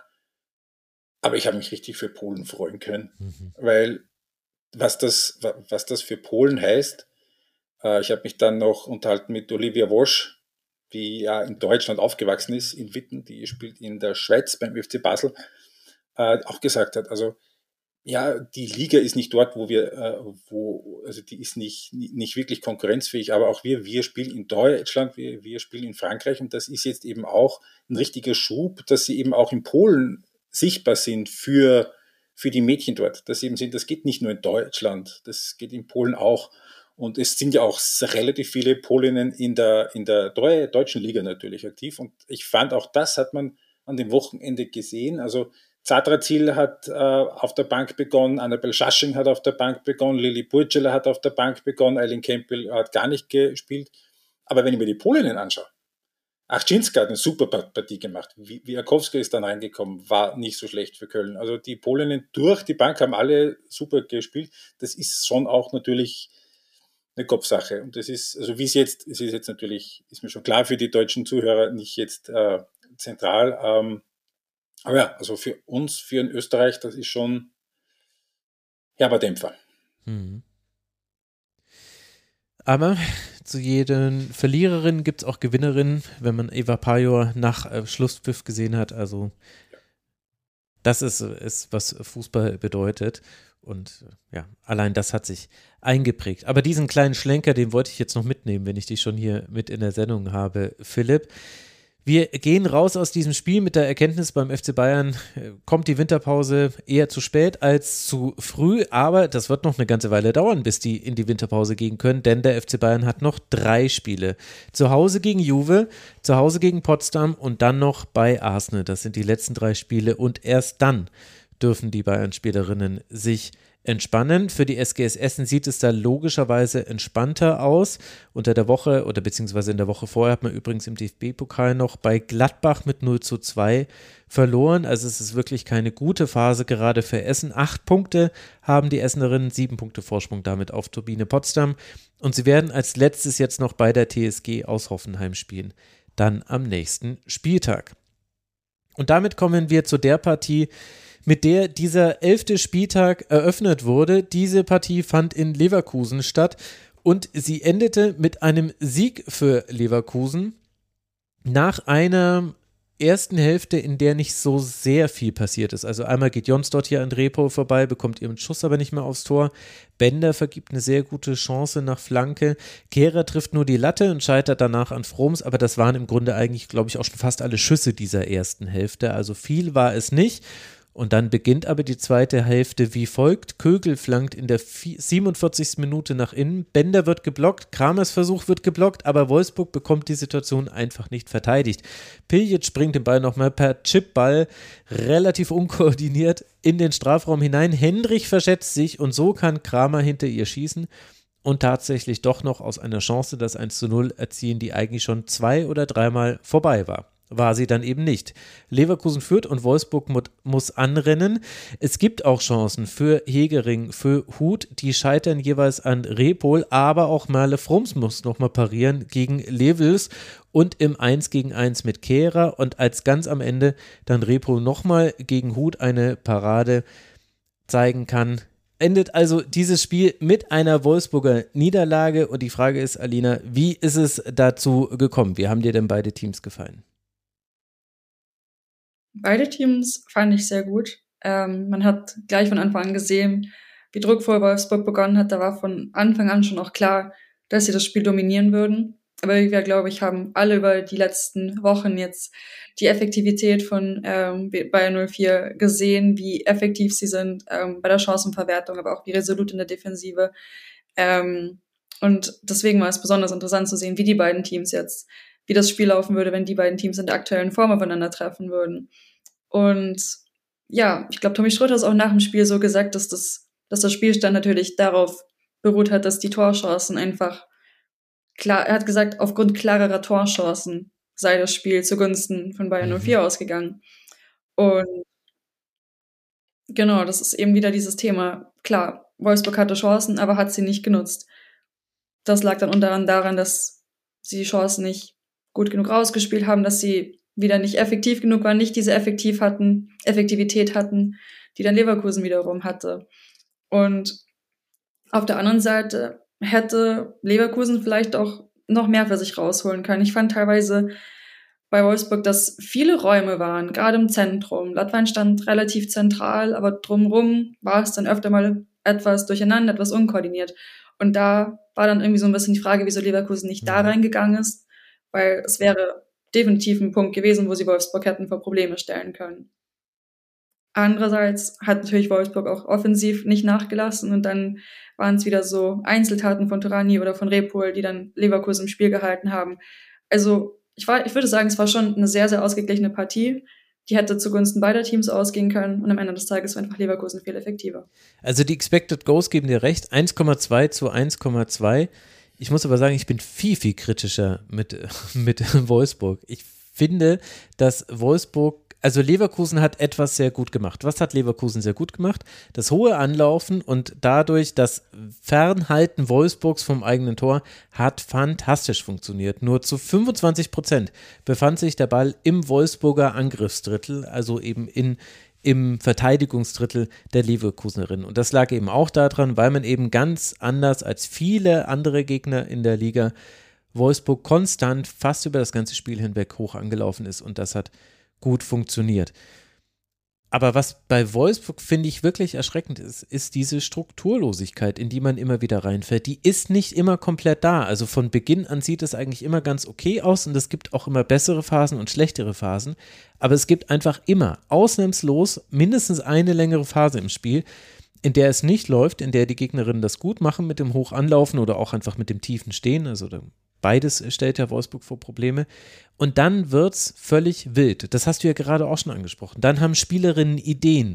Aber ich habe mich richtig für Polen freuen können. Weil was das für Polen heißt, ich habe mich dann noch unterhalten mit Olivia Wosch, die ja in Deutschland aufgewachsen ist, in Witten, die spielt in der Schweiz beim FC Basel, auch gesagt hat, also ja, die Liga ist nicht dort, also die ist nicht wirklich konkurrenzfähig, aber auch wir spielen in Deutschland, wir spielen in Frankreich und das ist jetzt eben auch ein richtiger Schub, dass sie eben auch in Polen sichtbar sind für die Mädchen dort, dass sie eben sind, das geht nicht nur in Deutschland, das geht in Polen auch. Und es sind ja auch relativ viele Polinnen in der deutschen Liga natürlich aktiv. Und ich fand auch das hat man an dem Wochenende gesehen. Also Zadrazil hat auf der Bank begonnen, Annabel Schasching hat auf der Bank begonnen, Lilli Purcell hat auf der Bank begonnen, Eileen Campbell hat gar nicht gespielt. Aber wenn ich mir die Polinnen anschaue, Achczynska hat eine super Partie gemacht. Wiakowska ist dann reingekommen, war nicht so schlecht für Köln. Also die Polinnen durch die Bank haben alle super gespielt. Das ist schon auch natürlich eine Kopfsache. Und das ist, also wie es ist jetzt natürlich, ist mir schon klar für die deutschen Zuhörer, nicht jetzt zentral. Aber ja, also für uns, für in Österreich, das ist schon herber Dämpfer. Aber zu jeden Verliererin gibt es auch Gewinnerinnen, wenn man Eva Pajor nach Schlusspfiff gesehen hat. Also das ist, was Fußball bedeutet. Und ja, allein das hat sich eingeprägt. Aber diesen kleinen Schlenker, den wollte ich jetzt noch mitnehmen, wenn ich dich schon hier mit in der Sendung habe, Philipp. Wir gehen raus aus diesem Spiel mit der Erkenntnis, beim FC Bayern kommt die Winterpause eher zu spät als zu früh, aber das wird noch eine ganze Weile dauern, bis die in die Winterpause gehen können, denn der FC Bayern hat noch 3 Spiele. Zu Hause gegen Juve, zu Hause gegen Potsdam und dann noch bei Arsenal. Das sind die letzten 3 Spiele und erst dann dürfen die Bayern-Spielerinnen sich entspannen. Für die SGS Essen sieht es da logischerweise entspannter aus. Unter der Woche oder beziehungsweise in der Woche vorher hat man übrigens im DFB-Pokal noch bei Gladbach mit 0:2 verloren. Also es ist wirklich keine gute Phase gerade für Essen. 8 Punkte haben die Essenerinnen, 7 Punkte Vorsprung damit auf Turbine Potsdam. Und sie werden als letztes jetzt noch bei der TSG aus Hoffenheim spielen. Dann am nächsten Spieltag. Und damit kommen wir zu der Partie, mit der dieser 11. Spieltag eröffnet wurde. Diese Partie fand in Leverkusen statt und sie endete mit einem Sieg für Leverkusen nach einer ersten Hälfte, in der nicht so sehr viel passiert ist. Also einmal geht Jonsdott hier an Repo vorbei, bekommt ihren Schuss aber nicht mehr aufs Tor. Bender vergibt eine sehr gute Chance nach Flanke. Kehrer trifft nur die Latte und scheitert danach an Froms, aber das waren im Grunde eigentlich, glaube ich, auch schon fast alle Schüsse dieser ersten Hälfte. Also viel war es nicht. Und dann beginnt aber die zweite Hälfte wie folgt. Kögel flankt in der 47. Minute nach innen. Bender wird geblockt, Kramers Versuch wird geblockt, aber Wolfsburg bekommt die Situation einfach nicht verteidigt. Piljic springt den Ball nochmal per Chipball relativ unkoordiniert in den Strafraum hinein. Hendrich verschätzt sich und so kann Kramer hinter ihr schießen und tatsächlich doch noch aus einer Chance das 1:0 erzielen, die eigentlich schon 2- oder 3-mal vorbei war. War sie dann eben nicht. Leverkusen führt und Wolfsburg muss anrennen. Es gibt auch Chancen für Hegering, für Huth, die scheitern jeweils an Repol, aber auch Merle Froms muss nochmal parieren gegen Levels und im 1-gegen-1 mit Kehrer und als ganz am Ende dann Repol nochmal gegen Huth eine Parade zeigen kann. Endet also dieses Spiel mit einer Wolfsburger Niederlage und die Frage ist, Alina, wie ist es dazu gekommen? Wie haben dir denn beide Teams gefallen? Beide Teams fand ich sehr gut. Man hat gleich von Anfang an gesehen, wie druckvoll Wolfsburg begonnen hat. Da war von Anfang an schon auch klar, dass sie das Spiel dominieren würden. Aber wir, glaube ich, haben alle über die letzten Wochen jetzt die Effektivität von Bayern 04 gesehen, wie effektiv sie sind bei der Chancenverwertung, aber auch wie resolut in der Defensive. Und deswegen war es besonders interessant zu sehen, wie die beiden Teams jetzt, wie das Spiel laufen würde, wenn die beiden Teams in der aktuellen Form aufeinandertreffen würden. Und ja, ich glaube, Tommy Schröter hat auch nach dem Spiel so gesagt, dass das Spielstand natürlich darauf beruht hat, dass die Torchancen einfach klar, er hat gesagt, aufgrund klarerer Torchancen sei das Spiel zugunsten von Bayern 04 ausgegangen. Und genau, das ist eben wieder dieses Thema. Klar, Wolfsburg hatte Chancen, aber hat sie nicht genutzt. Das lag dann unter anderem daran, dass sie die Chancen nicht gut genug rausgespielt haben, dass sie wieder nicht effektiv genug waren, nicht diese Effektivität hatten, die dann Leverkusen wiederum hatte. Und auf der anderen Seite hätte Leverkusen vielleicht auch noch mehr für sich rausholen können. Ich fand teilweise bei Wolfsburg, dass viele Räume waren, gerade im Zentrum. Latwein stand relativ zentral, aber drumherum war es dann öfter mal etwas durcheinander, etwas unkoordiniert. Und da war dann irgendwie so ein bisschen die Frage, wieso Leverkusen nicht da reingegangen ist, weil es wäre definitiv ein Punkt gewesen, wo sie Wolfsburg hätten vor Probleme stellen können. Andererseits hat natürlich Wolfsburg auch offensiv nicht nachgelassen und dann waren es wieder so Einzeltaten von Torani oder von Repol, die dann Leverkusen im Spiel gehalten haben. Also ich würde sagen, es war schon eine sehr, sehr ausgeglichene Partie. Die hätte zugunsten beider Teams ausgehen können und am Ende des Tages war einfach Leverkusen viel effektiver. Also die Expected Goals geben dir recht, 1,2 zu 1,2. Ich muss aber sagen, ich bin viel, viel kritischer mit Wolfsburg. Ich finde, dass also Leverkusen hat etwas sehr gut gemacht. Was hat Leverkusen sehr gut gemacht? Das hohe Anlaufen und dadurch das Fernhalten Wolfsburgs vom eigenen Tor hat fantastisch funktioniert. Nur zu 25% befand sich der Ball im Wolfsburger Angriffsdrittel, also eben im Verteidigungsdrittel der Leverkusenerinnen. Und das lag eben auch daran, weil man eben ganz anders als viele andere Gegner in der Liga Wolfsburg konstant fast über das ganze Spiel hinweg hoch angelaufen ist und das hat gut funktioniert. Aber was bei Wolfsburg, finde ich, wirklich erschreckend ist diese Strukturlosigkeit, in die man immer wieder reinfällt. Die ist nicht immer komplett da. Also von Beginn an sieht es eigentlich immer ganz okay aus und es gibt auch immer bessere Phasen und schlechtere Phasen. Aber es gibt einfach immer, ausnahmslos, mindestens eine längere Phase im Spiel, in der es nicht läuft, in der die Gegnerinnen das gut machen mit dem Hochanlaufen oder auch einfach mit dem tiefen Stehen. Also beides stellt ja Wolfsburg vor Probleme. Und dann wird's völlig wild. Das hast du ja gerade auch schon angesprochen. Dann haben Spielerinnen Ideen.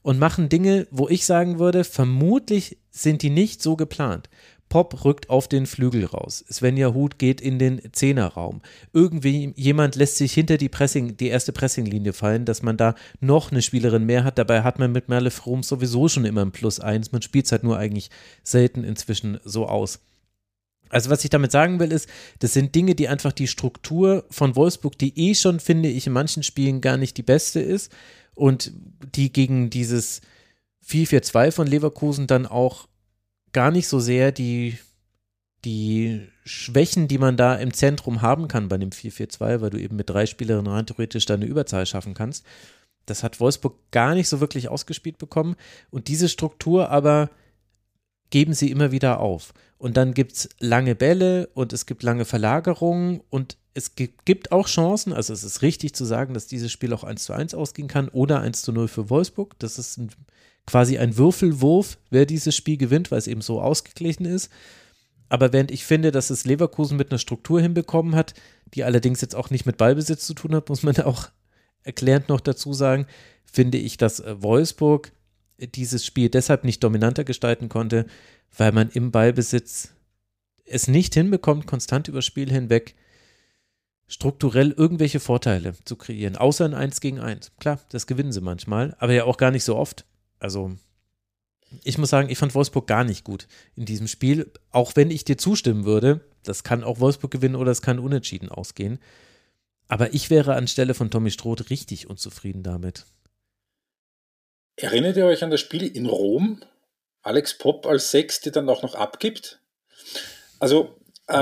und machen Dinge, wo ich sagen würde, vermutlich sind die nicht so geplant. Pop rückt auf den Flügel raus. Svenja Huth geht in den Zehnerraum. Irgendwie jemand lässt sich hinter die erste Pressinglinie fallen, dass man da noch eine Spielerin mehr hat. Dabei hat man mit Merle Fromm sowieso schon immer ein +1. Man spielt es halt nur eigentlich selten inzwischen so aus. Also was ich damit sagen will ist, das sind Dinge, die einfach die Struktur von Wolfsburg, die schon, finde ich, in manchen Spielen gar nicht die beste ist und die gegen dieses 4-4-2 von Leverkusen dann auch gar nicht so sehr die Schwächen, die man da im Zentrum haben kann bei dem 4-4-2, weil du eben mit 3 Spielerinnen rein theoretisch da eine Überzahl schaffen kannst. Das hat Wolfsburg gar nicht so wirklich ausgespielt bekommen und diese Struktur aber geben sie immer wieder auf. Und dann gibt es lange Bälle und es gibt lange Verlagerungen und es gibt auch Chancen, also es ist richtig zu sagen, dass dieses Spiel auch 1:1 ausgehen kann oder 1:0 für Wolfsburg. Das ist quasi ein Würfelwurf, wer dieses Spiel gewinnt, weil es eben so ausgeglichen ist. Aber während ich finde, dass es Leverkusen mit einer Struktur hinbekommen hat, die allerdings jetzt auch nicht mit Ballbesitz zu tun hat, muss man auch erklärend noch dazu sagen, finde ich, dass Wolfsburg dieses Spiel deshalb nicht dominanter gestalten konnte, weil man im Ballbesitz es nicht hinbekommt, konstant über das Spiel hinweg strukturell irgendwelche Vorteile zu kreieren, außer ein 1-gegen-1. Klar, das gewinnen sie manchmal, aber ja auch gar nicht so oft. Also ich muss sagen, ich fand Wolfsburg gar nicht gut in diesem Spiel, auch wenn ich dir zustimmen würde, das kann auch Wolfsburg gewinnen oder es kann unentschieden ausgehen. Aber ich wäre anstelle von Tommy Stroth richtig unzufrieden damit. Erinnert ihr euch an das Spiel in Rom? Alex Popp als 6, die dann auch noch abgibt? Also,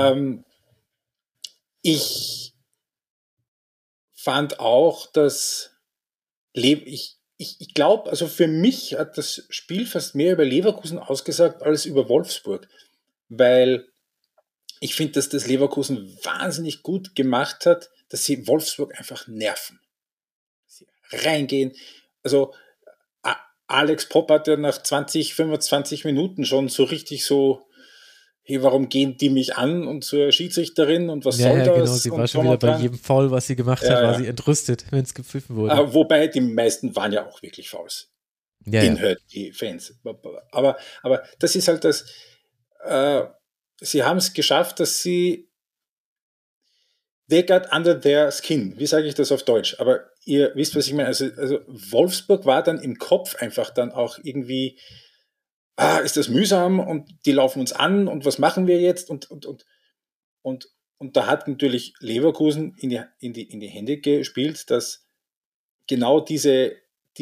ich fand auch, dass ich glaube, also für mich hat das Spiel fast mehr über Leverkusen ausgesagt als über Wolfsburg, weil ich finde, dass das Leverkusen wahnsinnig gut gemacht hat, dass sie Wolfsburg einfach nerven. Sie reingehen. Also Alex Popp hat ja nach 20, 25 Minuten schon so richtig so, hey, warum gehen die mich an und zur Schiedsrichterin und was soll das? Ja, genau, sie war schon wieder bei jedem Foul, was sie gemacht hat, war sie entrüstet, wenn es gepfiffen wurde. Wobei die meisten waren ja auch wirklich Fouls. Die Fans. Aber das ist halt das, sie haben es geschafft, dass sie they got under their skin. Wie sage ich das auf Deutsch? Aber ihr wisst, was ich meine. Also Wolfsburg war dann im Kopf einfach dann auch irgendwie, ist das mühsam und die laufen uns an und was machen wir jetzt? Und da hat natürlich Leverkusen in die Hände gespielt, dass genau diese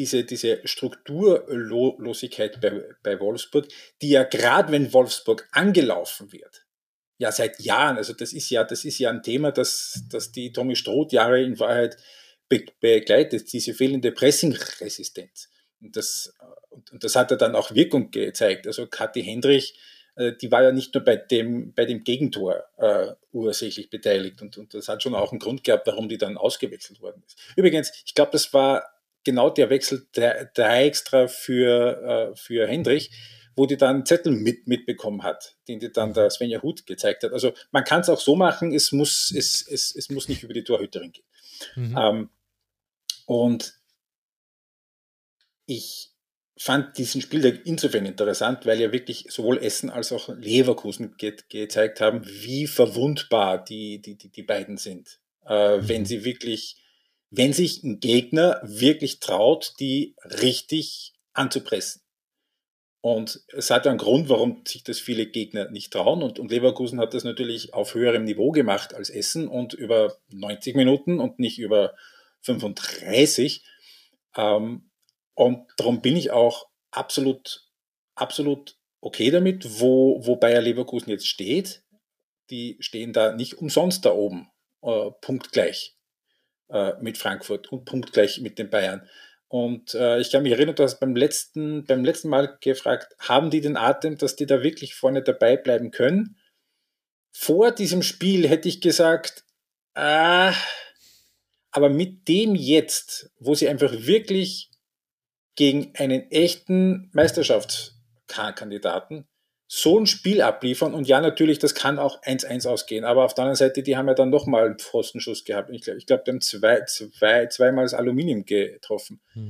Strukturlosigkeit bei Wolfsburg, die ja gerade wenn Wolfsburg angelaufen wird, ja seit Jahren, also das ist ja ein Thema, das die Tommy Stroth Jahre in Wahrheit begleitet, diese fehlende Pressing-Resistenz. Und das hat ja dann auch Wirkung gezeigt. Also Kathi Hendrich, die war ja nicht nur bei dem Gegentor ursächlich beteiligt und das hat schon auch einen Grund gehabt, warum die dann ausgewechselt worden ist. Übrigens, ich glaube, das war genau der Wechsel, der extra für Hendrich, wo die dann einen Zettel mitbekommen hat, den die dann der Svenja Huth gezeigt hat. Also man kann es auch so machen, es muss nicht über die Torhüterin gehen. Mhm. Und ich fand diesen Spieltag insofern interessant, weil ja wirklich sowohl Essen als auch Leverkusen gezeigt haben, wie verwundbar die beiden sind. Wenn sich ein Gegner wirklich traut, die richtig anzupressen. Und es hat einen Grund, warum sich das viele Gegner nicht trauen. Und Leverkusen hat das natürlich auf höherem Niveau gemacht als Essen und über 90 Minuten und nicht über 35. Und darum bin ich auch absolut okay damit, wo Bayer Leverkusen jetzt steht. Die stehen da nicht umsonst da oben, punktgleich mit Frankfurt und punktgleich mit den Bayern. Und ich kann mich erinnern, du hast beim letzten Mal gefragt, haben die den Atem, dass die da wirklich vorne dabei bleiben können? Vor diesem Spiel hätte ich gesagt, aber mit dem jetzt, wo sie einfach wirklich gegen einen echten Meisterschaftskandidaten so ein Spiel abliefern und ja, natürlich, das kann auch 1-1 ausgehen, aber auf der anderen Seite, die haben ja dann nochmal einen Pfostenschuss gehabt. Ich glaube, die haben zweimal das Aluminium getroffen. Mhm.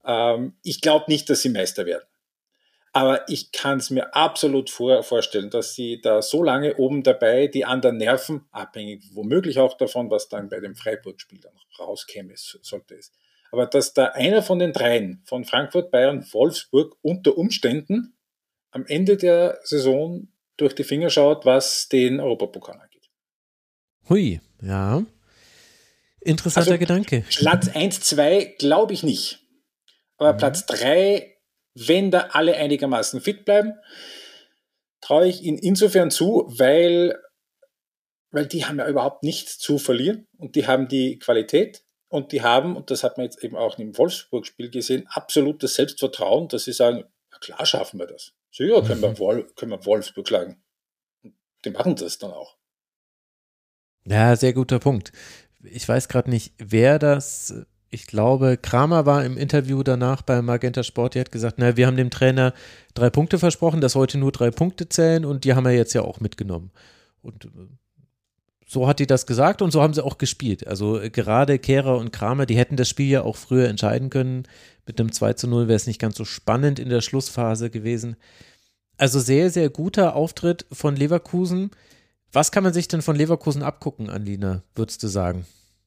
Ich glaube nicht, dass sie Meister werden. Aber ich kann es mir absolut vorstellen, dass sie da so lange oben dabei die anderen nerven, abhängig womöglich auch davon, was dann bei dem Freiburg-Spiel dann rauskäme, sollte es. Aber dass da einer von den dreien, von Frankfurt, Bayern, Wolfsburg, unter Umständen am Ende der Saison durch die Finger schaut, was den Europapokal angeht. Hui, ja. Interessanter Gedanke. Platz 1, 2 glaube ich nicht. Aber Platz 3, wenn da alle einigermaßen fit bleiben, traue ich ihnen insofern zu, weil die haben ja überhaupt nichts zu verlieren und die haben die Qualität und die haben, und das hat man jetzt eben auch im Wolfsburg-Spiel gesehen, absolutes Selbstvertrauen, dass sie sagen, ja klar schaffen wir das. Sicher können wir Wolfsburg schlagen. Die machen das dann auch. Ja, sehr guter Punkt. Ich weiß gerade nicht, wer das, ich glaube, Kramer war im Interview danach bei Magenta Sport, die hat gesagt, wir haben dem Trainer 3 Punkte versprochen, dass heute nur 3 Punkte zählen und die haben wir jetzt ja auch mitgenommen. Und so hat die das gesagt und so haben sie auch gespielt. Also gerade Kehrer und Kramer, die hätten das Spiel ja auch früher entscheiden können. Mit einem 2:0 wäre es nicht ganz so spannend in der Schlussphase gewesen. Also sehr, sehr guter Auftritt von Leverkusen. Was kann man sich denn von Leverkusen abgucken, Alina, würdest du sagen?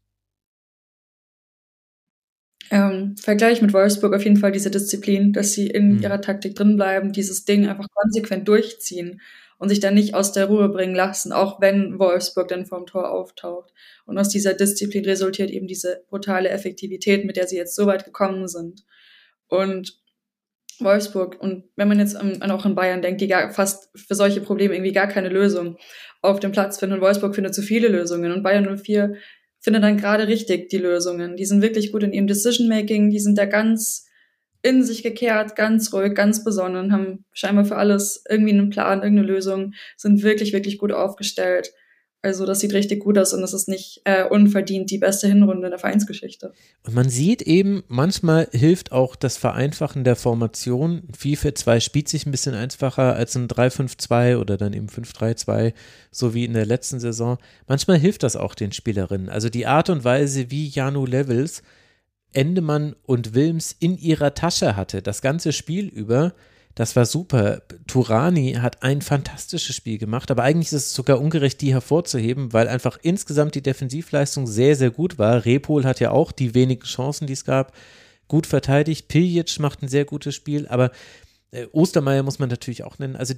Vergleich mit Wolfsburg auf jeden Fall diese Disziplin, dass sie in ihrer Taktik drin bleiben, dieses Ding einfach konsequent durchziehen und sich dann nicht aus der Ruhe bringen lassen, auch wenn Wolfsburg dann vorm Tor auftaucht. Und aus dieser Disziplin resultiert eben diese brutale Effektivität, mit der sie jetzt so weit gekommen sind. Und Wolfsburg, und wenn man jetzt auch an Bayern denkt, die fast für solche Probleme irgendwie gar keine Lösung auf dem Platz finden, und Wolfsburg findet zu viele Lösungen und Bayern 04 findet dann gerade richtig die Lösungen. Die sind wirklich gut in ihrem Decision-Making, die sind da ganz in sich gekehrt, ganz ruhig, ganz besonnen, haben scheinbar für alles irgendwie einen Plan, irgendeine Lösung, sind wirklich, wirklich gut aufgestellt. Also das sieht richtig gut aus und das ist nicht unverdient die beste Hinrunde in der Vereinsgeschichte. Und man sieht eben, manchmal hilft auch das Vereinfachen der Formation. 4-4-2 spielt sich ein bisschen einfacher als ein 3-5-2 oder dann eben 5-3-2, so wie in der letzten Saison. Manchmal hilft das auch den Spielerinnen. Also die Art und Weise, wie Janu Levels, Endemann und Wilms in ihrer Tasche hatte, das ganze Spiel über, das war super. Tourani hat ein fantastisches Spiel gemacht, aber eigentlich ist es sogar ungerecht, die hervorzuheben, weil einfach insgesamt die Defensivleistung sehr, sehr gut war. Repol hat ja auch die wenigen Chancen, die es gab, gut verteidigt. Piljic macht ein sehr gutes Spiel, aber Ostermeier muss man natürlich auch nennen. Also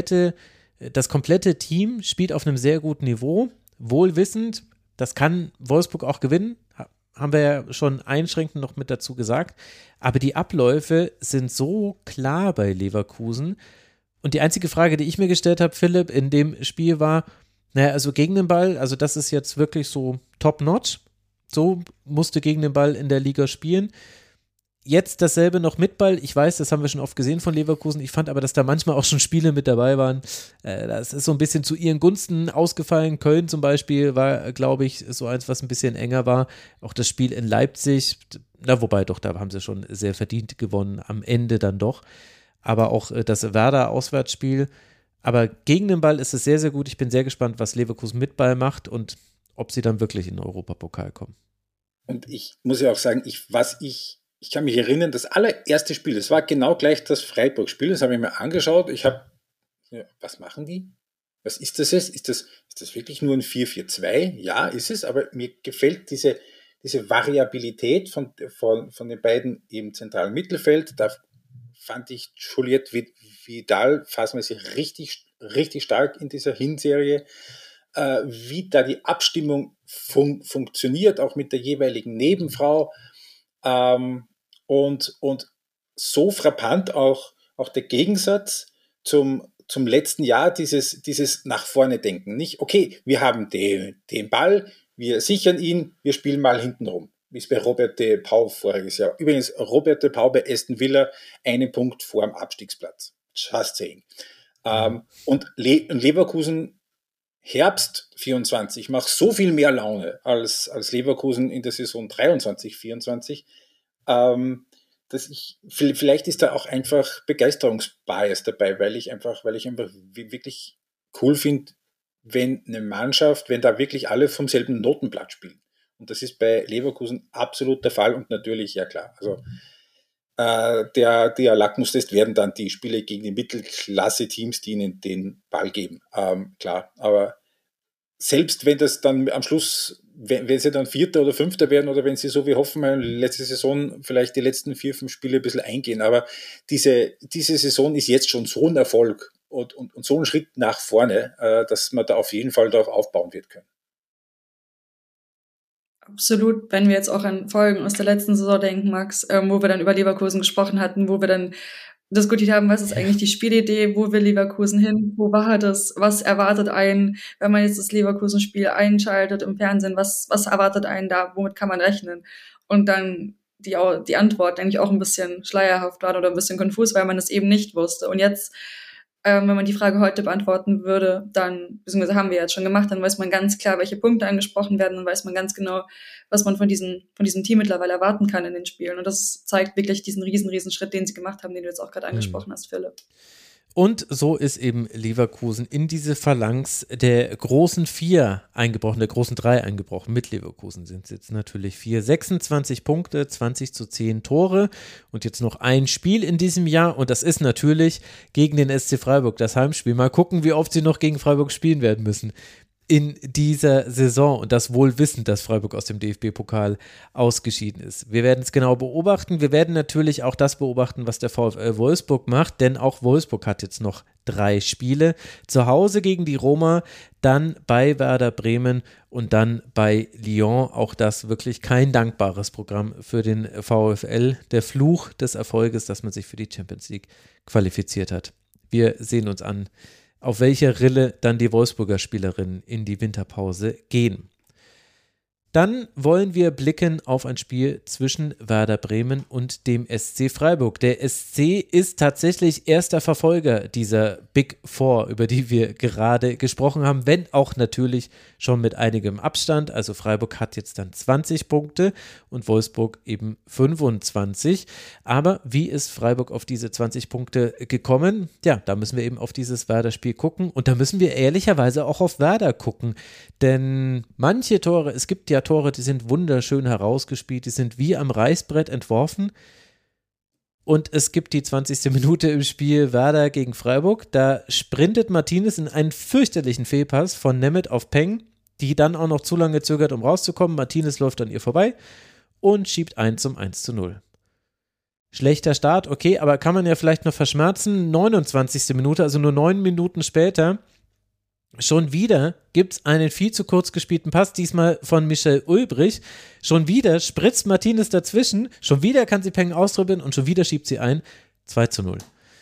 das komplette Team spielt auf einem sehr guten Niveau, wohlwissend, das kann Wolfsburg auch gewinnen, haben wir ja schon einschränkend noch mit dazu gesagt, aber die Abläufe sind so klar bei Leverkusen und die einzige Frage, die ich mir gestellt habe, Philipp, in dem Spiel war, also gegen den Ball, also das ist jetzt wirklich so top-notch, so musste gegen den Ball in der Liga spielen. Jetzt dasselbe noch mit Ball. Ich weiß, das haben wir schon oft gesehen von Leverkusen. Ich fand aber, dass da manchmal auch schon Spiele mit dabei waren. Das ist so ein bisschen zu ihren Gunsten ausgefallen. Köln zum Beispiel war, glaube ich, so eins, was ein bisschen enger war. Auch das Spiel in Leipzig, wobei doch, da haben sie schon sehr verdient gewonnen, am Ende dann doch. Aber auch das Werder-Auswärtsspiel. Aber gegen den Ball ist es sehr, sehr gut. Ich bin sehr gespannt, was Leverkusen mit Ball macht und ob sie dann wirklich in den Europapokal kommen. Und ich muss ja auch sagen, ich kann mich erinnern, das allererste Spiel, das war genau gleich das Freiburg-Spiel, das habe ich mir angeschaut. Was machen die? Was ist das jetzt? Ist das wirklich nur ein 4-4-2? Ja, ist es, aber mir gefällt diese Variabilität von den beiden im zentralen Mittelfeld. Da fand ich Juliette Vidal phasenweise richtig, richtig stark in dieser Hinserie. Wie da die Abstimmung funktioniert, auch mit der jeweiligen Nebenfrau. Und so frappant auch der Gegensatz zum letzten Jahr, dieses nach vorne denken. Nicht, okay, wir haben den Ball, wir sichern ihn, wir spielen mal hinten rum. Wie es bei Robert de Pau voriges Jahr. Übrigens, Robert de Pau bei Aston Villa, 1 Punkt vor dem Abstiegsplatz. Just saying. Und Leverkusen Herbst 24 macht so viel mehr Laune als Leverkusen in der Saison 23, 24, vielleicht ist da auch einfach Begeisterungsbias dabei, weil ich einfach wirklich cool finde, wenn eine Mannschaft, wenn da wirklich alle vom selben Notenblatt spielen. Und das ist bei Leverkusen absolut der Fall und natürlich, ja klar, also der Lackmustest werden dann die Spiele gegen die Mittelklasse-Teams, die ihnen den Ball geben. Klar, aber selbst wenn das dann am Schluss, wenn sie dann Vierter oder Fünfter werden oder wenn sie so wie Hoffenheim letzte Saison vielleicht die letzten 4-5 Spiele ein bisschen eingehen, aber diese Saison ist jetzt schon so ein Erfolg und so ein Schritt nach vorne, dass man da auf jeden Fall darauf aufbauen wird können. Absolut, wenn wir jetzt auch an Folgen aus der letzten Saison denken, Max, wo wir dann über Leverkusen gesprochen hatten, wo wir dann diskutiert haben, was ist eigentlich die Spielidee, wo will Leverkusen hin, wo war das, was erwartet einen, wenn man jetzt das Leverkusen-Spiel einschaltet im Fernsehen, was erwartet einen da, womit kann man rechnen? Und dann die Antwort eigentlich auch ein bisschen schleierhaft war oder ein bisschen konfus, weil man es eben nicht wusste. Und jetzt, wenn man die Frage heute beantworten würde, dann, beziehungsweise haben wir jetzt schon gemacht, dann weiß man ganz klar, welche Punkte angesprochen werden, dann weiß man ganz genau, was man von diesem Team mittlerweile erwarten kann in den Spielen. Und das zeigt wirklich diesen riesen Schritt, den sie gemacht haben, den du jetzt auch gerade angesprochen hast, Philipp. Und so ist eben Leverkusen in diese Phalanx der großen 4 eingebrochen, der großen 3 eingebrochen. Mit Leverkusen sind es jetzt natürlich 4. 26 Punkte, 20:10 Tore und jetzt noch ein Spiel in diesem Jahr und das ist natürlich gegen den SC Freiburg, das Heimspiel. Mal gucken, wie oft sie noch gegen Freiburg spielen werden müssen in dieser Saison und das wohl wissend, dass Freiburg aus dem DFB-Pokal ausgeschieden ist. Wir werden es genau beobachten. Wir werden natürlich auch das beobachten, was der VfL Wolfsburg macht, denn auch Wolfsburg hat jetzt noch 3 Spiele. Zu Hause gegen die Roma, dann bei Werder Bremen und dann bei Lyon. Auch das wirklich kein dankbares Programm für den VfL. Der Fluch des Erfolges, dass man sich für die Champions League qualifiziert hat. Wir sehen uns an, auf welche Rille dann die Wolfsburger Spielerinnen in die Winterpause gehen. Dann wollen wir blicken auf ein Spiel zwischen Werder Bremen und dem SC Freiburg. Der SC ist tatsächlich erster Verfolger dieser Big Four, über die wir gerade gesprochen haben, wenn auch natürlich schon mit einigem Abstand. Also Freiburg hat jetzt dann 20 Punkte und Wolfsburg eben 25. Aber wie ist Freiburg auf diese 20 Punkte gekommen? Ja, da müssen wir eben auf dieses Werder-Spiel gucken und da müssen wir ehrlicherweise auch auf Werder gucken. Denn manche Tore, es gibt ja Tore, die sind wunderschön herausgespielt, die sind wie am Reißbrett entworfen. Und es gibt die 20. Minute im Spiel Werder gegen Freiburg. Da sprintet Martinez in einen fürchterlichen Fehlpass von Nemeth auf Peng, die dann auch noch zu lange zögert, um rauszukommen. Martinez läuft an ihr vorbei und schiebt ein zum 1:0. Schlechter Start, okay, aber kann man ja vielleicht noch verschmerzen. 29. Minute, also nur 9 Minuten später, schon wieder gibt es einen viel zu kurz gespielten Pass, diesmal von Michel Ulbrich. Schon wieder spritzt Martinez dazwischen, schon wieder kann sie Peng ausdribbeln und schon wieder schiebt sie ein. 2:0.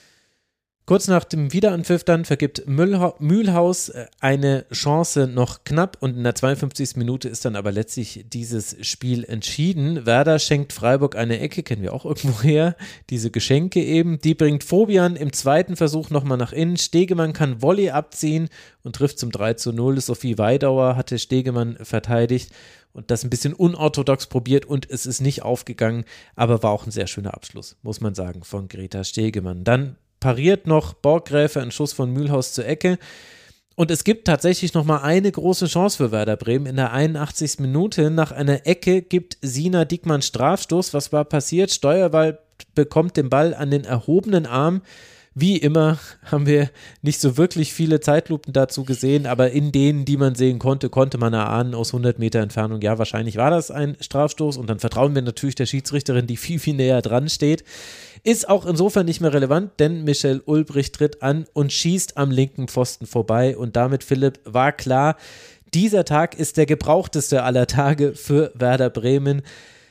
Kurz nach dem Wiederanpfiff dann vergibt Mühlhaus eine Chance noch knapp und in der 52. Minute ist dann aber letztlich dieses Spiel entschieden. Werder schenkt Freiburg eine Ecke, kennen wir auch irgendwo her, diese Geschenke eben. Die bringt Fobian im zweiten Versuch nochmal nach innen. Stegemann kann Volley abziehen und trifft zum 3:0. Sophie Weidauer hatte Stegemann verteidigt und das ein bisschen unorthodox probiert und es ist nicht aufgegangen, aber war auch ein sehr schöner Abschluss, muss man sagen, von Greta Stegemann. Dann pariert noch Borggräfe einen Schuss von Mühlhaus zur Ecke. Und es gibt tatsächlich nochmal eine große Chance für Werder Bremen. In der 81. Minute nach einer Ecke gibt Sina Diekmann Strafstoß. Was war passiert? Steuerwald bekommt den Ball an den erhobenen Arm. Wie immer haben wir nicht so wirklich viele Zeitlupen dazu gesehen, aber in denen, die man sehen konnte, konnte man erahnen aus 100 Meter Entfernung, ja, wahrscheinlich war das ein Strafstoß und dann vertrauen wir natürlich der Schiedsrichterin, die viel näher dran steht. Ist auch insofern nicht mehr relevant, denn Michel Ulbrich tritt an und schießt am linken Pfosten vorbei und damit, Philipp, war klar, dieser Tag ist der gebrauchteste aller Tage für Werder Bremen.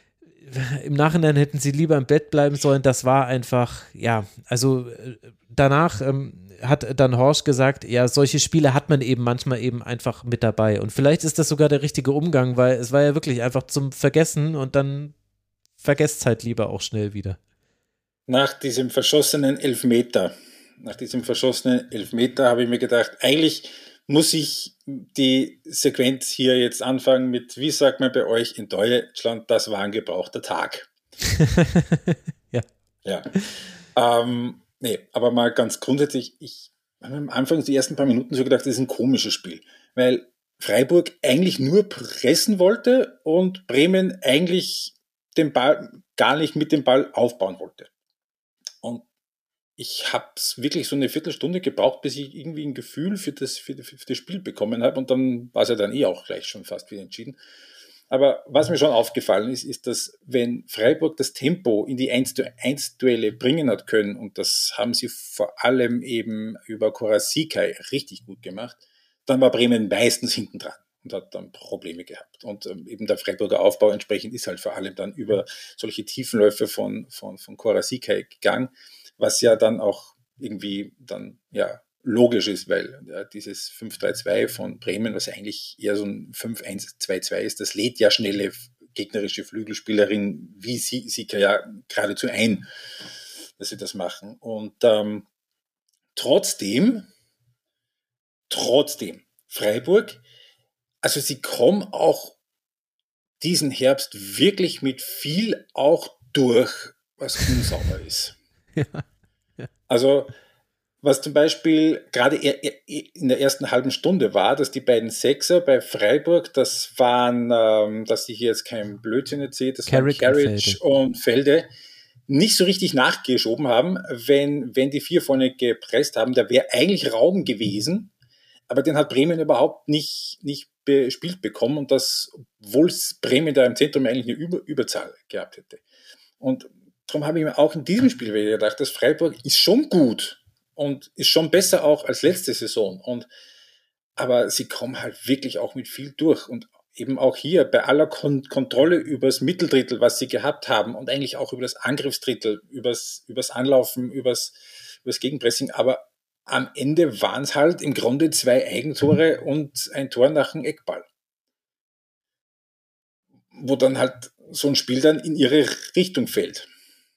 Im Nachhinein hätten sie lieber im Bett bleiben sollen, das war einfach, ja, also danach hat dann Horsch gesagt, ja, solche Spiele hat man eben manchmal eben einfach mit dabei und vielleicht ist das sogar der richtige Umgang, weil es war ja wirklich einfach zum Vergessen und dann vergesst halt lieber auch schnell wieder. Nach diesem verschossenen Elfmeter habe ich mir gedacht, eigentlich muss ich die Sequenz hier jetzt anfangen mit, wie sagt man bei euch in Deutschland, das war ein gebrauchter Tag. Ja. Nee, aber mal ganz grundsätzlich, ich habe am Anfang die ersten paar Minuten so gedacht, das ist ein komisches Spiel, weil Freiburg eigentlich nur pressen wollte und Bremen eigentlich den Ball gar nicht mit dem Ball aufbauen wollte. Und ich habe es wirklich so eine Viertelstunde gebraucht, bis ich irgendwie ein Gefühl für das Spiel bekommen habe. Und dann war es ja dann auch gleich schon fast wieder entschieden. Aber was mir schon aufgefallen ist, dass wenn Freiburg das Tempo in die 1-1-Duelle bringen hat können, und das haben sie vor allem eben über Korasikai richtig gut gemacht, dann war Bremen meistens hinten dran und hat dann Probleme gehabt. Und eben der Freiburger Aufbau entsprechend ist halt vor allem dann über solche Tiefenläufe von Korasikai gegangen, was ja dann auch irgendwie dann logisch ist, weil dieses 5-3-2 von Bremen, was ja eigentlich eher so ein 5-1-2-2 ist, das lädt ja schnelle gegnerische Flügelspielerin wie Sika ja geradezu ein, dass sie das machen. Und trotzdem, Freiburg, also sie kommen auch diesen Herbst wirklich mit viel auch durch, was unsauber ist. Ja. Also was zum Beispiel gerade in der ersten halben Stunde war, dass die beiden Sechser bei Freiburg, das waren, dass ich hier jetzt keinen Blödsinn erzähle, das waren Carriage und Felde, nicht so richtig nachgeschoben haben, wenn die vier vorne gepresst haben. Da wäre eigentlich Raum gewesen, aber den hat Bremen überhaupt nicht bespielt bekommen, und das, obwohl Bremen da im Zentrum eigentlich eine Überzahl gehabt hätte. Und darum habe ich mir auch in diesem Spiel wieder gedacht, dass Freiburg ist schon gut und ist schon besser auch als letzte Saison. Aber sie kommen halt wirklich auch mit viel durch. Und eben auch hier bei aller Kontrolle übers Mitteldrittel, was sie gehabt haben, und eigentlich auch über das Angriffsdrittel, übers Anlaufen, übers Gegenpressing. Aber am Ende waren es halt im Grunde 2 Eigentore und ein Tor nach dem Eckball. Wo dann halt so ein Spiel dann in ihre Richtung fällt.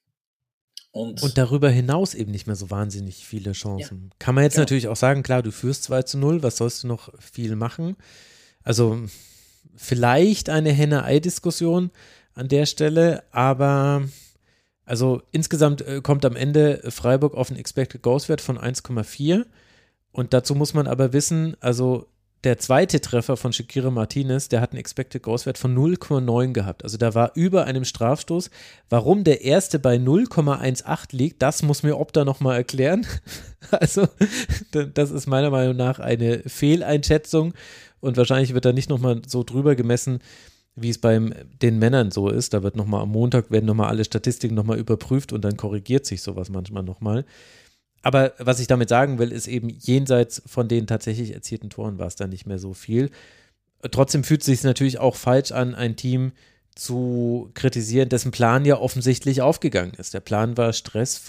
Und darüber hinaus eben nicht mehr so wahnsinnig viele Chancen. Ja. Kann man jetzt natürlich auch sagen, klar, du führst 2-0, was sollst du noch viel machen? Also vielleicht eine Henne-Ei-Diskussion an der Stelle, aber also insgesamt kommt am Ende Freiburg auf einen Expected Goals-Wert von 1,4, und dazu muss man aber wissen, also der zweite Treffer von Shakira Martinez, der hat einen Expected Goals-Wert von 0,9 gehabt. Also da war über einem Strafstoß. Warum der erste bei 0,18 liegt, das muss mir Opta nochmal erklären. Also das ist meiner Meinung nach eine Fehleinschätzung, und wahrscheinlich wird da nicht nochmal so drüber gemessen, wie es bei den Männern so ist. Da wird nochmal am Montag, werden nochmal alle Statistiken nochmal überprüft und dann korrigiert sich sowas manchmal nochmal. Aber was ich damit sagen will, ist eben, jenseits von den tatsächlich erzielten Toren war es dann nicht mehr so viel. Trotzdem fühlt es sich natürlich auch falsch an, ein Team zu kritisieren, dessen Plan ja offensichtlich aufgegangen ist. Der Plan war Stress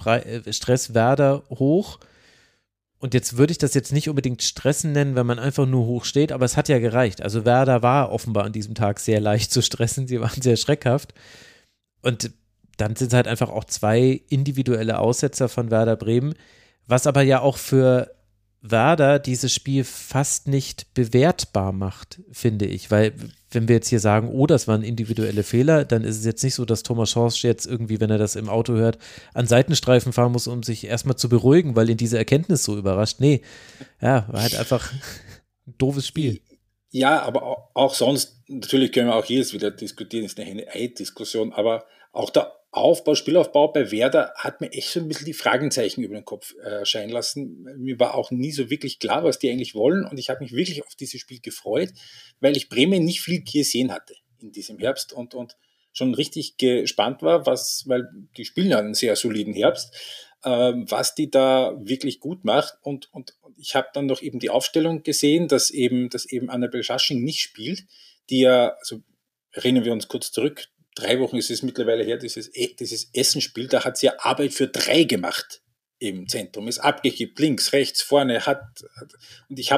Werder hoch. Und jetzt würde ich das jetzt nicht unbedingt stressen nennen, wenn man einfach nur hoch steht, aber es hat ja gereicht. Also Werder war offenbar an diesem Tag sehr leicht zu stressen, sie waren sehr schreckhaft. Und dann sind es halt einfach auch 2 individuelle Aussetzer von Werder Bremen, was aber ja auch für Werder dieses Spiel fast nicht bewertbar macht, finde ich, weil wenn wir jetzt hier sagen, oh, das waren individuelle Fehler, dann ist es jetzt nicht so, dass Thomas Schorsch jetzt irgendwie, wenn er das im Auto hört, an Seitenstreifen fahren muss, um sich erstmal zu beruhigen, weil ihn diese Erkenntnis so überrascht. Nee, ja, war halt einfach ein doofes Spiel. Ja, aber auch sonst, natürlich können wir auch hier jetzt wieder diskutieren, ist eine Henne-Ei-Diskussion, aber auch der Spielaufbau bei Werder hat mir echt so ein bisschen die Fragezeichen über den Kopf erscheinen lassen. Mir war auch nie so wirklich klar, was die eigentlich wollen, und ich habe mich wirklich auf dieses Spiel gefreut, weil ich Bremen nicht viel gesehen hatte in diesem Herbst und schon richtig gespannt war, weil die spielen ja einen sehr soliden Herbst, was die da wirklich gut macht, und ich habe dann noch eben die Aufstellung gesehen, dass eben Annabel Schasching nicht spielt, die ja, also erinnern wir uns kurz zurück, 3 Wochen ist es mittlerweile her, dieses Essenspiel, da hat sie ja Arbeit für 3 gemacht im Zentrum, ist abgekippt, links, rechts, vorne, und ich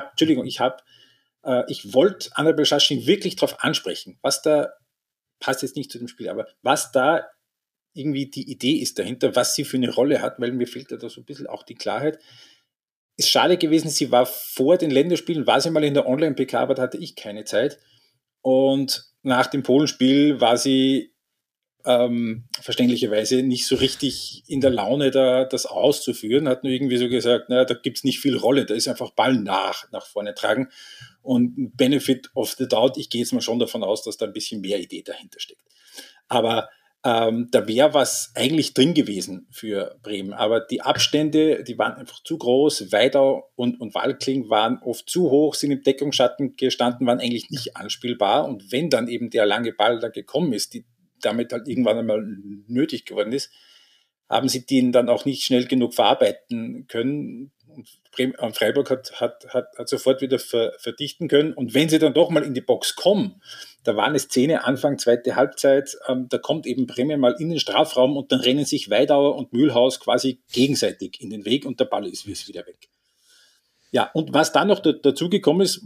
wollte Annabel Schasching wirklich darauf ansprechen, was da, passt jetzt nicht zu dem Spiel, aber was da irgendwie die Idee ist dahinter, was sie für eine Rolle hat, weil mir fehlt da so ein bisschen auch die Klarheit. Ist schade gewesen, sie war vor den Länderspielen, war sie mal in der Online-PK, aber da hatte ich keine Zeit, und nach dem Polenspiel war sie verständlicherweise nicht so richtig in der Laune, das auszuführen, hat nur irgendwie so gesagt, naja, da gibt's nicht viel Rolle, da ist einfach Ball nach vorne tragen, und Benefit of the Doubt, ich gehe jetzt mal schon davon aus, dass da ein bisschen mehr Idee dahinter steckt. Aber Da wäre was eigentlich drin gewesen für Bremen. Aber die Abstände, die waren einfach zu groß. Weidau und Walkling waren oft zu hoch, sind im Deckungsschatten gestanden, waren eigentlich nicht anspielbar. Und wenn dann eben der lange Ball da gekommen ist, die damit halt irgendwann einmal nötig geworden ist, haben sie den dann auch nicht schnell genug verarbeiten können. Und Freiburg hat sofort wieder verdichten können. Und wenn sie dann doch mal in die Box kommen, da war eine Szene Anfang zweite Halbzeit, da kommt eben Bremen mal in den Strafraum und dann rennen sich Weidauer und Mühlhaus quasi gegenseitig in den Weg und der Ball ist wieder weg. Ja, und was dann noch dazu gekommen ist,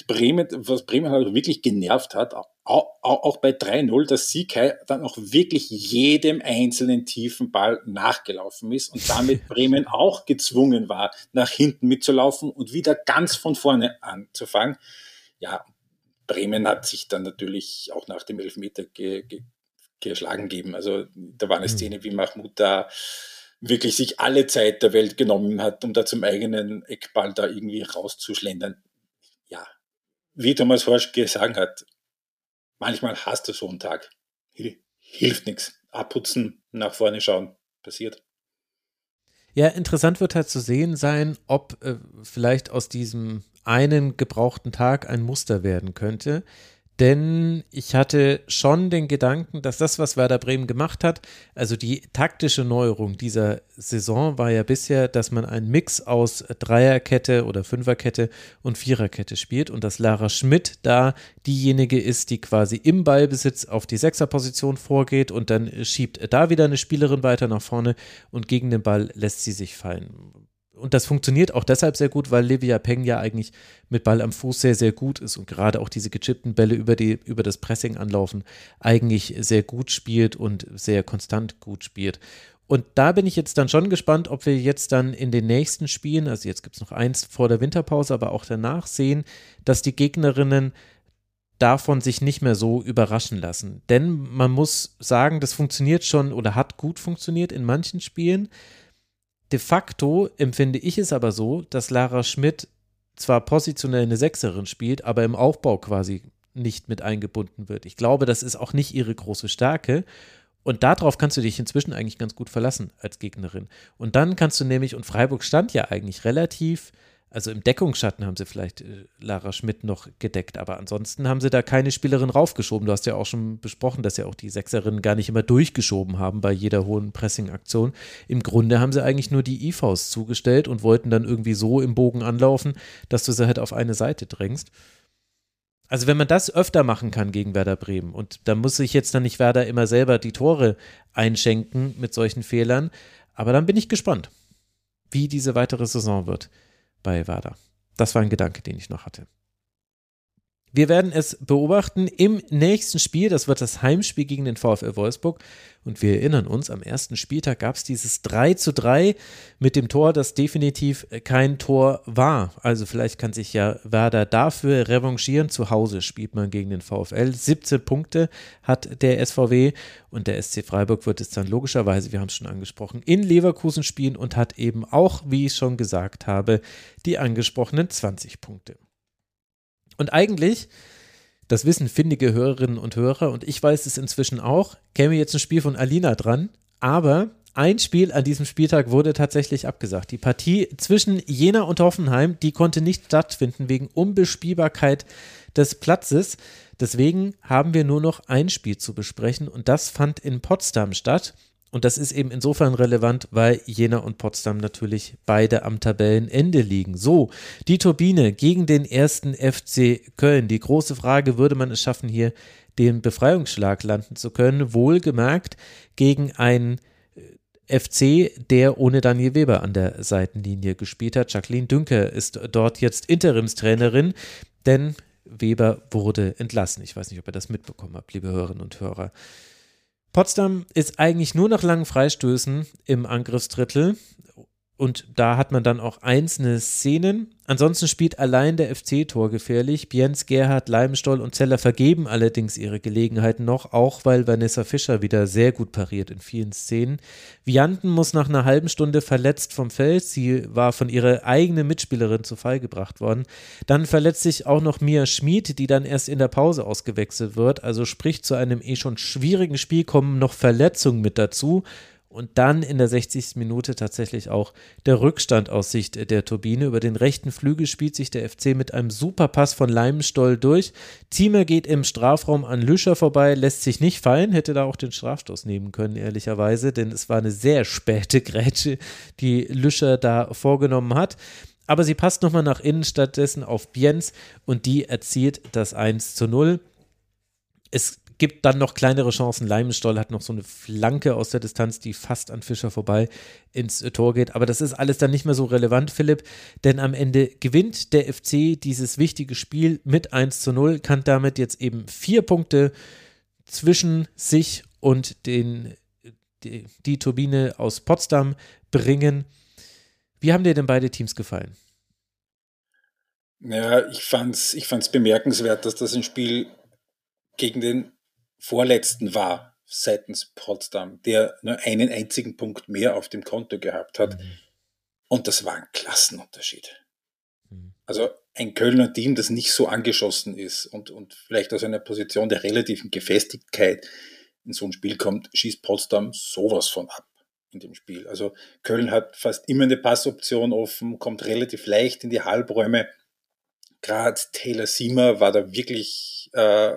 was Bremen halt wirklich genervt hat, auch bei 3-0, dass Sikai dann auch wirklich jedem einzelnen tiefen Ball nachgelaufen ist und damit Bremen auch gezwungen war, nach hinten mitzulaufen und wieder ganz von vorne anzufangen. Ja, Bremen hat sich dann natürlich auch nach dem Elfmeter geschlagen gegeben. Also da war eine Szene, wie Mahmoud da wirklich sich alle Zeit der Welt genommen hat, um da zum eigenen Eckball da irgendwie rauszuschlendern. Ja, wie Thomas Horsch gesagt hat, manchmal hast du so einen Tag. Hilft nichts. Abputzen, nach vorne schauen, passiert. Ja, interessant wird halt zu sehen sein, ob vielleicht aus diesem einen gebrauchten Tag ein Muster werden könnte. Denn ich hatte schon den Gedanken, dass das, was Werder Bremen gemacht hat, also die taktische Neuerung dieser Saison war ja bisher, dass man einen Mix aus Dreierkette oder Fünferkette und Viererkette spielt und dass Lara Schmidt da diejenige ist, die quasi im Ballbesitz auf die Sechserposition vorgeht und dann schiebt da wieder eine Spielerin weiter nach vorne und gegen den Ball lässt sie sich fallen. Und das funktioniert auch deshalb sehr gut, weil Livia Peng ja eigentlich mit Ball am Fuß sehr, sehr gut ist und gerade auch diese gechippten Bälle über das Pressing anlaufen eigentlich sehr gut spielt und sehr konstant gut spielt. Und da bin ich jetzt dann schon gespannt, ob wir jetzt dann in den nächsten Spielen, also jetzt gibt es noch eins vor der Winterpause, aber auch danach sehen, dass die Gegnerinnen davon sich nicht mehr so überraschen lassen. Denn man muss sagen, das funktioniert schon oder hat gut funktioniert in manchen Spielen. De facto empfinde ich es aber so, dass Lara Schmidt zwar positionell eine Sechserin spielt, aber im Aufbau quasi nicht mit eingebunden wird. Ich glaube, das ist auch nicht ihre große Stärke und darauf kannst du dich inzwischen eigentlich ganz gut verlassen als Gegnerin. Und dann kannst du nämlich, und Freiburg stand ja eigentlich relativ, also im Deckungsschatten haben sie vielleicht Lara Schmidt noch gedeckt, aber ansonsten haben sie da keine Spielerin raufgeschoben. Du hast ja auch schon besprochen, dass ja auch die Sechserinnen gar nicht immer durchgeschoben haben bei jeder hohen Pressing-Aktion. Im Grunde haben sie eigentlich nur die IVs zugestellt und wollten dann irgendwie so im Bogen anlaufen, dass du sie halt auf eine Seite drängst. Also wenn man das öfter machen kann gegen Werder Bremen und da muss sich jetzt dann nicht Werder immer selber die Tore einschenken mit solchen Fehlern, aber dann bin ich gespannt, wie diese weitere Saison wird bei Werder. Das war ein Gedanke, den ich noch hatte. Wir werden es beobachten im nächsten Spiel, das wird das Heimspiel gegen den VfL Wolfsburg und wir erinnern uns, am ersten Spieltag gab es dieses 3:3 mit dem Tor, das definitiv kein Tor war. Also vielleicht kann sich ja Werder dafür revanchieren. Zu Hause spielt man gegen den VfL. 17 Punkte hat der SVW und der SC Freiburg wird es dann logischerweise, wir haben es schon angesprochen, in Leverkusen spielen und hat eben auch, wie ich schon gesagt habe, die angesprochenen 20 Punkte. Und eigentlich, das wissen findige Hörerinnen und Hörer und ich weiß es inzwischen auch, käme jetzt ein Spiel von Alina dran, aber ein Spiel an diesem Spieltag wurde tatsächlich abgesagt. Die Partie zwischen Jena und Hoffenheim, die konnte nicht stattfinden wegen Unbespielbarkeit des Platzes. Deswegen haben wir nur noch ein Spiel zu besprechen und das fand in Potsdam statt. Und das ist eben insofern relevant, weil Jena und Potsdam natürlich beide am Tabellenende liegen. So, die Turbine gegen den 1. FC Köln. Die große Frage, würde man es schaffen, hier den Befreiungsschlag landen zu können? Wohlgemerkt gegen einen FC, der ohne Daniel Weber an der Seitenlinie gespielt hat. Jacqueline Dünker ist dort jetzt Interimstrainerin, denn Weber wurde entlassen. Ich weiß nicht, ob ihr das mitbekommen habt, liebe Hörerinnen und Hörer. Potsdam ist eigentlich nur nach langen Freistößen im Angriffsdrittel Und da hat man dann auch einzelne Szenen. Ansonsten spielt allein der FC torgefährlich. Bienz, Gerhardt, Leimenstoll und Zeller vergeben allerdings ihre Gelegenheiten noch, auch weil Vanessa Fischer wieder sehr gut pariert in vielen Szenen. Vianten muss nach einer halben Stunde verletzt vom Feld. Sie war von ihrer eigenen Mitspielerin zu Fall gebracht worden. Dann verletzt sich auch noch Mia Schmid, die dann erst in der Pause ausgewechselt wird. Also sprich, zu einem schon schwierigen Spiel kommen noch Verletzungen mit dazu. Und dann in der 60. Minute tatsächlich auch der Rückstand aus Sicht der Turbine. Über den rechten Flügel spielt sich der FC mit einem Superpass von Leimenstoll durch. Thiemer geht im Strafraum an Lüscher vorbei, lässt sich nicht fallen, hätte da auch den Strafstoß nehmen können, ehrlicherweise, denn es war eine sehr späte Grätsche, die Lüscher da vorgenommen hat. Aber sie passt nochmal nach innen stattdessen auf Bienz und die erzielt das 1:0. Es gibt dann noch kleinere Chancen. Leimenstoll hat noch so eine Flanke aus der Distanz, die fast an Fischer vorbei ins Tor geht. Aber das ist alles dann nicht mehr so relevant, Philipp, denn am Ende gewinnt der FC dieses wichtige Spiel mit 1:0, kann damit jetzt eben 4 Punkte zwischen sich und die Turbine aus Potsdam bringen. Wie haben dir denn beide Teams gefallen? Ja, ich fand's bemerkenswert, dass das ein Spiel gegen den Vorletzten war seitens Potsdam, der nur einen einzigen Punkt mehr auf dem Konto gehabt hat. Und das war ein Klassenunterschied. Also ein Kölner Team, das nicht so angeschossen ist und vielleicht aus einer Position der relativen Gefestigkeit in so ein Spiel kommt, schießt Potsdam sowas von ab in dem Spiel. Also Köln hat fast immer eine Passoption offen, kommt relativ leicht in die Halbräume. Gerade Taylor Siemer war da wirklich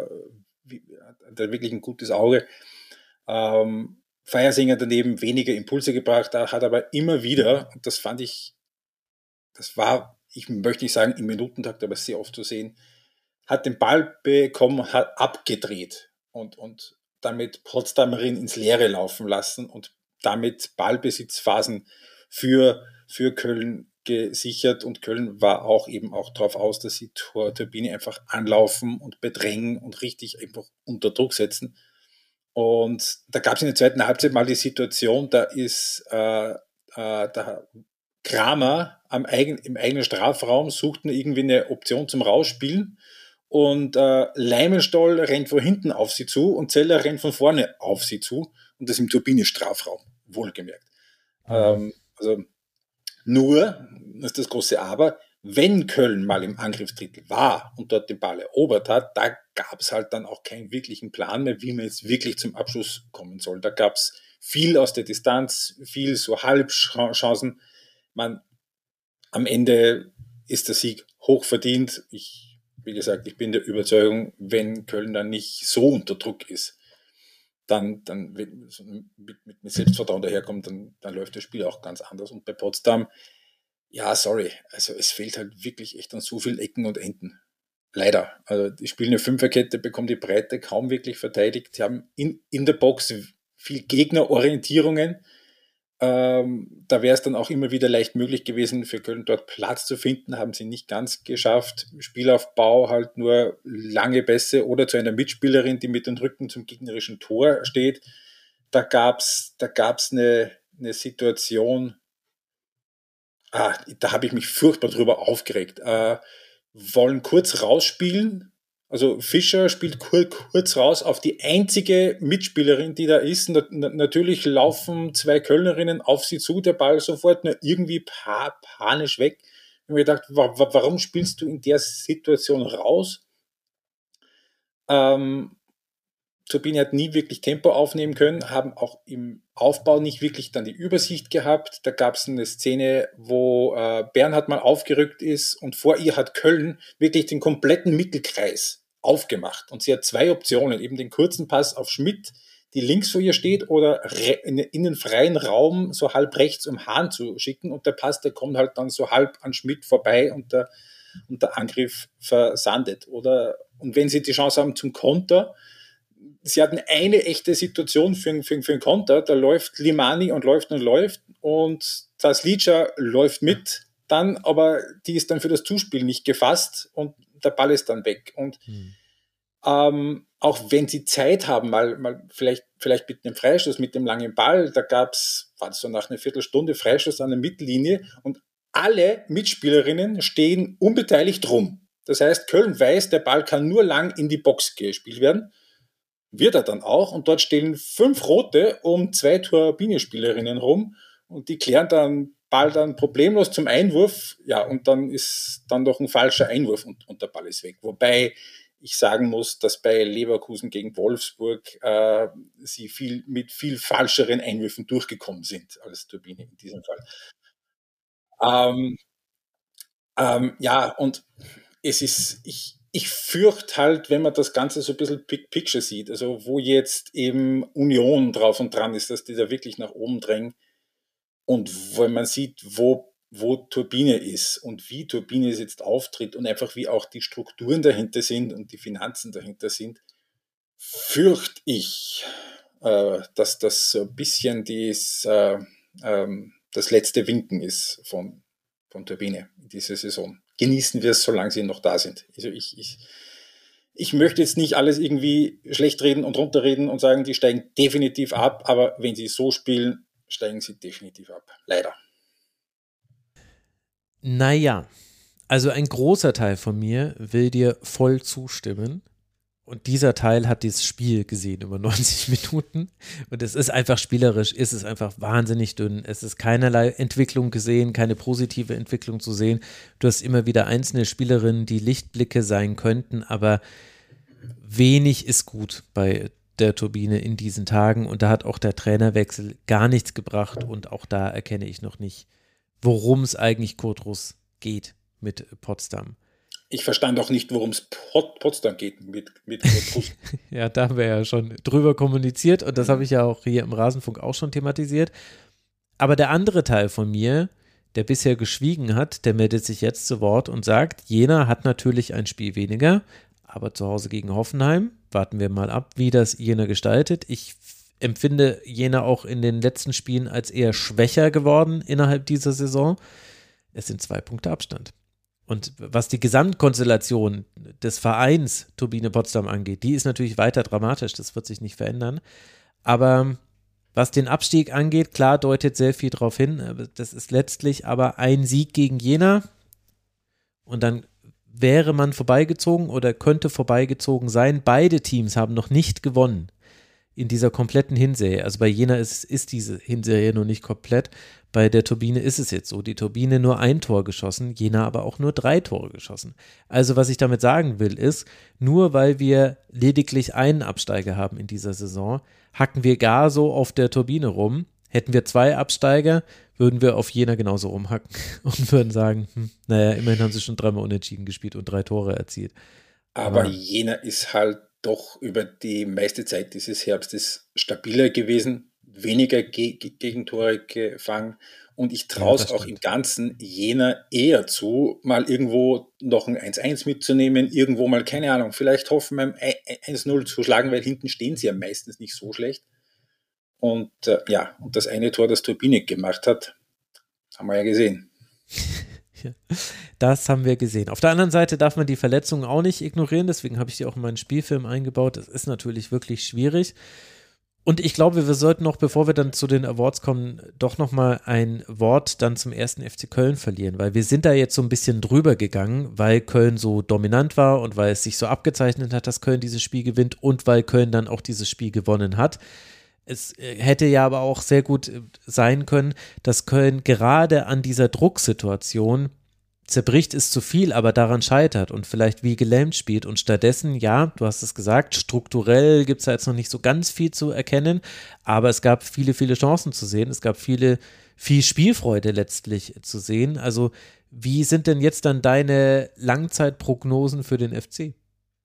ein gutes Auge. Feiersinger daneben weniger Impulse gebracht, hat aber immer wieder, und das fand ich, das war, ich möchte nicht sagen im Minutentakt, aber sehr oft zu sehen, hat den Ball bekommen, hat abgedreht und damit Potsdamerin ins Leere laufen lassen und damit Ballbesitzphasen für Köln gesichert, und Köln war auch darauf aus, dass sie Turbine einfach anlaufen und bedrängen und richtig einfach unter Druck setzen. Und da gab es in der zweiten Halbzeit mal die Situation, da ist der Kramer im eigenen Strafraum, sucht irgendwie eine Option zum Rausspielen, und Leimenstoll rennt von hinten auf sie zu und Zeller rennt von vorne auf sie zu, und das im Turbine-Strafraum, wohlgemerkt. Also nur, das ist das große Aber, wenn Köln mal im Angriffsdrittel war und dort den Ball erobert hat, da gab es halt dann auch keinen wirklichen Plan mehr, wie man jetzt wirklich zum Abschluss kommen soll. Da gab es viel aus der Distanz, viel so Halbchancen. Am Ende ist der Sieg hoch verdient. Wie gesagt, ich bin der Überzeugung, wenn Köln dann nicht so unter Druck ist, dann mit Selbstvertrauen daherkommt, dann läuft das Spiel auch ganz anders. Und bei Potsdam, ja, sorry, also es fehlt halt wirklich echt an so vielen Ecken und Enden. Leider. Also die spielen eine Fünferkette, bekommen die Breite kaum wirklich verteidigt. Sie haben in der Box viel Gegnerorientierungen. Da wäre es dann auch immer wieder leicht möglich gewesen, für Köln dort Platz zu finden, haben sie nicht ganz geschafft. Spielaufbau halt nur lange Pässe oder zu einer Mitspielerin, die mit dem Rücken zum gegnerischen Tor steht. Da gab's eine Situation, da habe ich mich furchtbar drüber aufgeregt. Wollen kurz rausspielen, also Fischer spielt kurz raus auf die einzige Mitspielerin, die da ist. Natürlich laufen 2 Kölnerinnen auf sie zu, der Ball sofort nur irgendwie panisch weg. Ich habe mir gedacht, warum spielst du in der Situation raus? Turbine hat nie wirklich Tempo aufnehmen können, haben auch im Aufbau nicht wirklich dann die Übersicht gehabt. Da gab es eine Szene, wo Bernhard mal aufgerückt ist und vor ihr hat Köln wirklich den kompletten Mittelkreis aufgemacht. Und sie hat 2 Optionen, eben den kurzen Pass auf Schmidt, die links vor ihr steht, oder in den freien Raum so halb rechts um Hahn zu schicken, und der Pass, der kommt halt dann so halb an Schmidt vorbei und der Angriff versandet. Und wenn sie die Chance haben zum Konter, sie hatten eine echte Situation für einen Konter, da läuft Limani und läuft und Zaslica läuft mit, dann, aber die ist dann für das Zuspiel nicht gefasst und der Ball ist dann weg. Und Auch wenn sie Zeit haben, mal vielleicht mit dem Freistoß, mit dem langen Ball, war das so nach einer Viertelstunde Freistoß an der Mittellinie und alle Mitspielerinnen stehen unbeteiligt rum. Das heißt, Köln weiß, der Ball kann nur lang in die Box gespielt werden. Wird er dann auch. Und dort stehen 5 Rote um 2 Turbine-Spielerinnen rum und die klären dann Ball dann problemlos zum Einwurf. Ja, und dann ist dann doch ein falscher Einwurf und der Ball ist weg. Wobei ich sagen muss, dass bei Leverkusen gegen Wolfsburg sie mit viel falscheren Einwürfen durchgekommen sind als Turbine in diesem Fall. Ja, und ich fürchte halt, wenn man das Ganze so ein bisschen Big Picture sieht, also wo jetzt eben Union drauf und dran ist, dass die da wirklich nach oben drängen und wenn man sieht, wo Turbine ist und wie Turbine jetzt auftritt und einfach wie auch die Strukturen dahinter sind und die Finanzen dahinter sind, fürchte ich, dass das so ein bisschen das letzte Winken ist von Turbine in dieser Saison. Genießen wir es, solange sie noch da sind. Also ich möchte jetzt nicht alles irgendwie schlecht reden und runterreden und sagen, die steigen definitiv ab, aber wenn sie so spielen, steigen sie definitiv ab. Leider. Naja, also ein großer Teil von mir will dir voll zustimmen. Und dieser Teil hat dieses Spiel gesehen über 90 Minuten und es ist einfach spielerisch, ist es einfach wahnsinnig dünn. Es ist keinerlei Entwicklung gesehen, keine positive Entwicklung zu sehen. Du hast immer wieder einzelne Spielerinnen, die Lichtblicke sein könnten, aber wenig ist gut bei der Turbine in diesen Tagen und da hat auch der Trainerwechsel gar nichts gebracht und auch da erkenne ich noch nicht, worum es eigentlich Kurt Russ geht mit Potsdam. Ich verstand auch nicht, worum es Potsdam geht mit Kurt Russ. Ja, da haben wir ja schon drüber kommuniziert und das habe ich ja auch hier im Rasenfunk auch schon thematisiert. Aber der andere Teil von mir, der bisher geschwiegen hat, der meldet sich jetzt zu Wort und sagt, Jena hat natürlich ein Spiel weniger, aber zu Hause gegen Hoffenheim, warten wir mal ab, wie das Jena gestaltet. Ich empfinde Jena auch in den letzten Spielen als eher schwächer geworden innerhalb dieser Saison. Es sind 2 Punkte Abstand. Und was die Gesamtkonstellation des Vereins Turbine Potsdam angeht, die ist natürlich weiter dramatisch, das wird sich nicht verändern. Aber was den Abstieg angeht, klar deutet sehr viel darauf hin. Das ist letztlich aber ein Sieg gegen Jena und dann wäre man vorbeigezogen oder könnte vorbeigezogen sein. Beide Teams haben noch nicht gewonnen in dieser kompletten Hinserie. Also bei Jena ist diese Hinserie noch nicht komplett. Bei der Turbine ist es jetzt so. Die Turbine nur 1 Tor geschossen, Jena aber auch nur 3 Tore geschossen. Also was ich damit sagen will ist, nur weil wir lediglich einen Absteiger haben in dieser Saison, hacken wir gar so auf der Turbine rum. Hätten wir 2 Absteiger, würden wir auf Jena genauso rumhacken und würden sagen, naja, immerhin haben sie schon 3-mal unentschieden gespielt und 3 Tore erzielt. Aber Jena ist halt doch über die meiste Zeit dieses Herbstes stabiler gewesen, weniger Gegentore gefangen und ich traue es auch im Ganzen Jena eher zu, mal irgendwo noch ein 1-1 mitzunehmen, irgendwo mal, keine Ahnung, vielleicht Hoffenheim 1-0 zu schlagen, weil hinten stehen sie ja meistens nicht so schlecht. Und und das eine Tor, das Turbine gemacht hat, haben wir ja gesehen. Ja, das haben wir gesehen. Auf der anderen Seite darf man die Verletzungen auch nicht ignorieren, deswegen habe ich die auch in meinen Spielfilm eingebaut. Das ist natürlich wirklich schwierig. Und ich glaube, wir sollten noch, bevor wir dann zu den Awards kommen, doch nochmal ein Wort dann zum 1. FC Köln verlieren, weil wir sind da jetzt so ein bisschen drüber gegangen, weil Köln so dominant war und weil es sich so abgezeichnet hat, dass Köln dieses Spiel gewinnt und weil Köln dann auch dieses Spiel gewonnen hat. Es hätte ja aber auch sehr gut sein können, dass Köln gerade an dieser Drucksituation zerbricht ist zu viel, aber daran scheitert und vielleicht wie gelähmt spielt und stattdessen, ja, du hast es gesagt, strukturell gibt es da jetzt noch nicht so ganz viel zu erkennen, aber es gab viele, viele Chancen zu sehen, es gab viel Spielfreude letztlich zu sehen. Also wie sind denn jetzt dann deine Langzeitprognosen für den FC?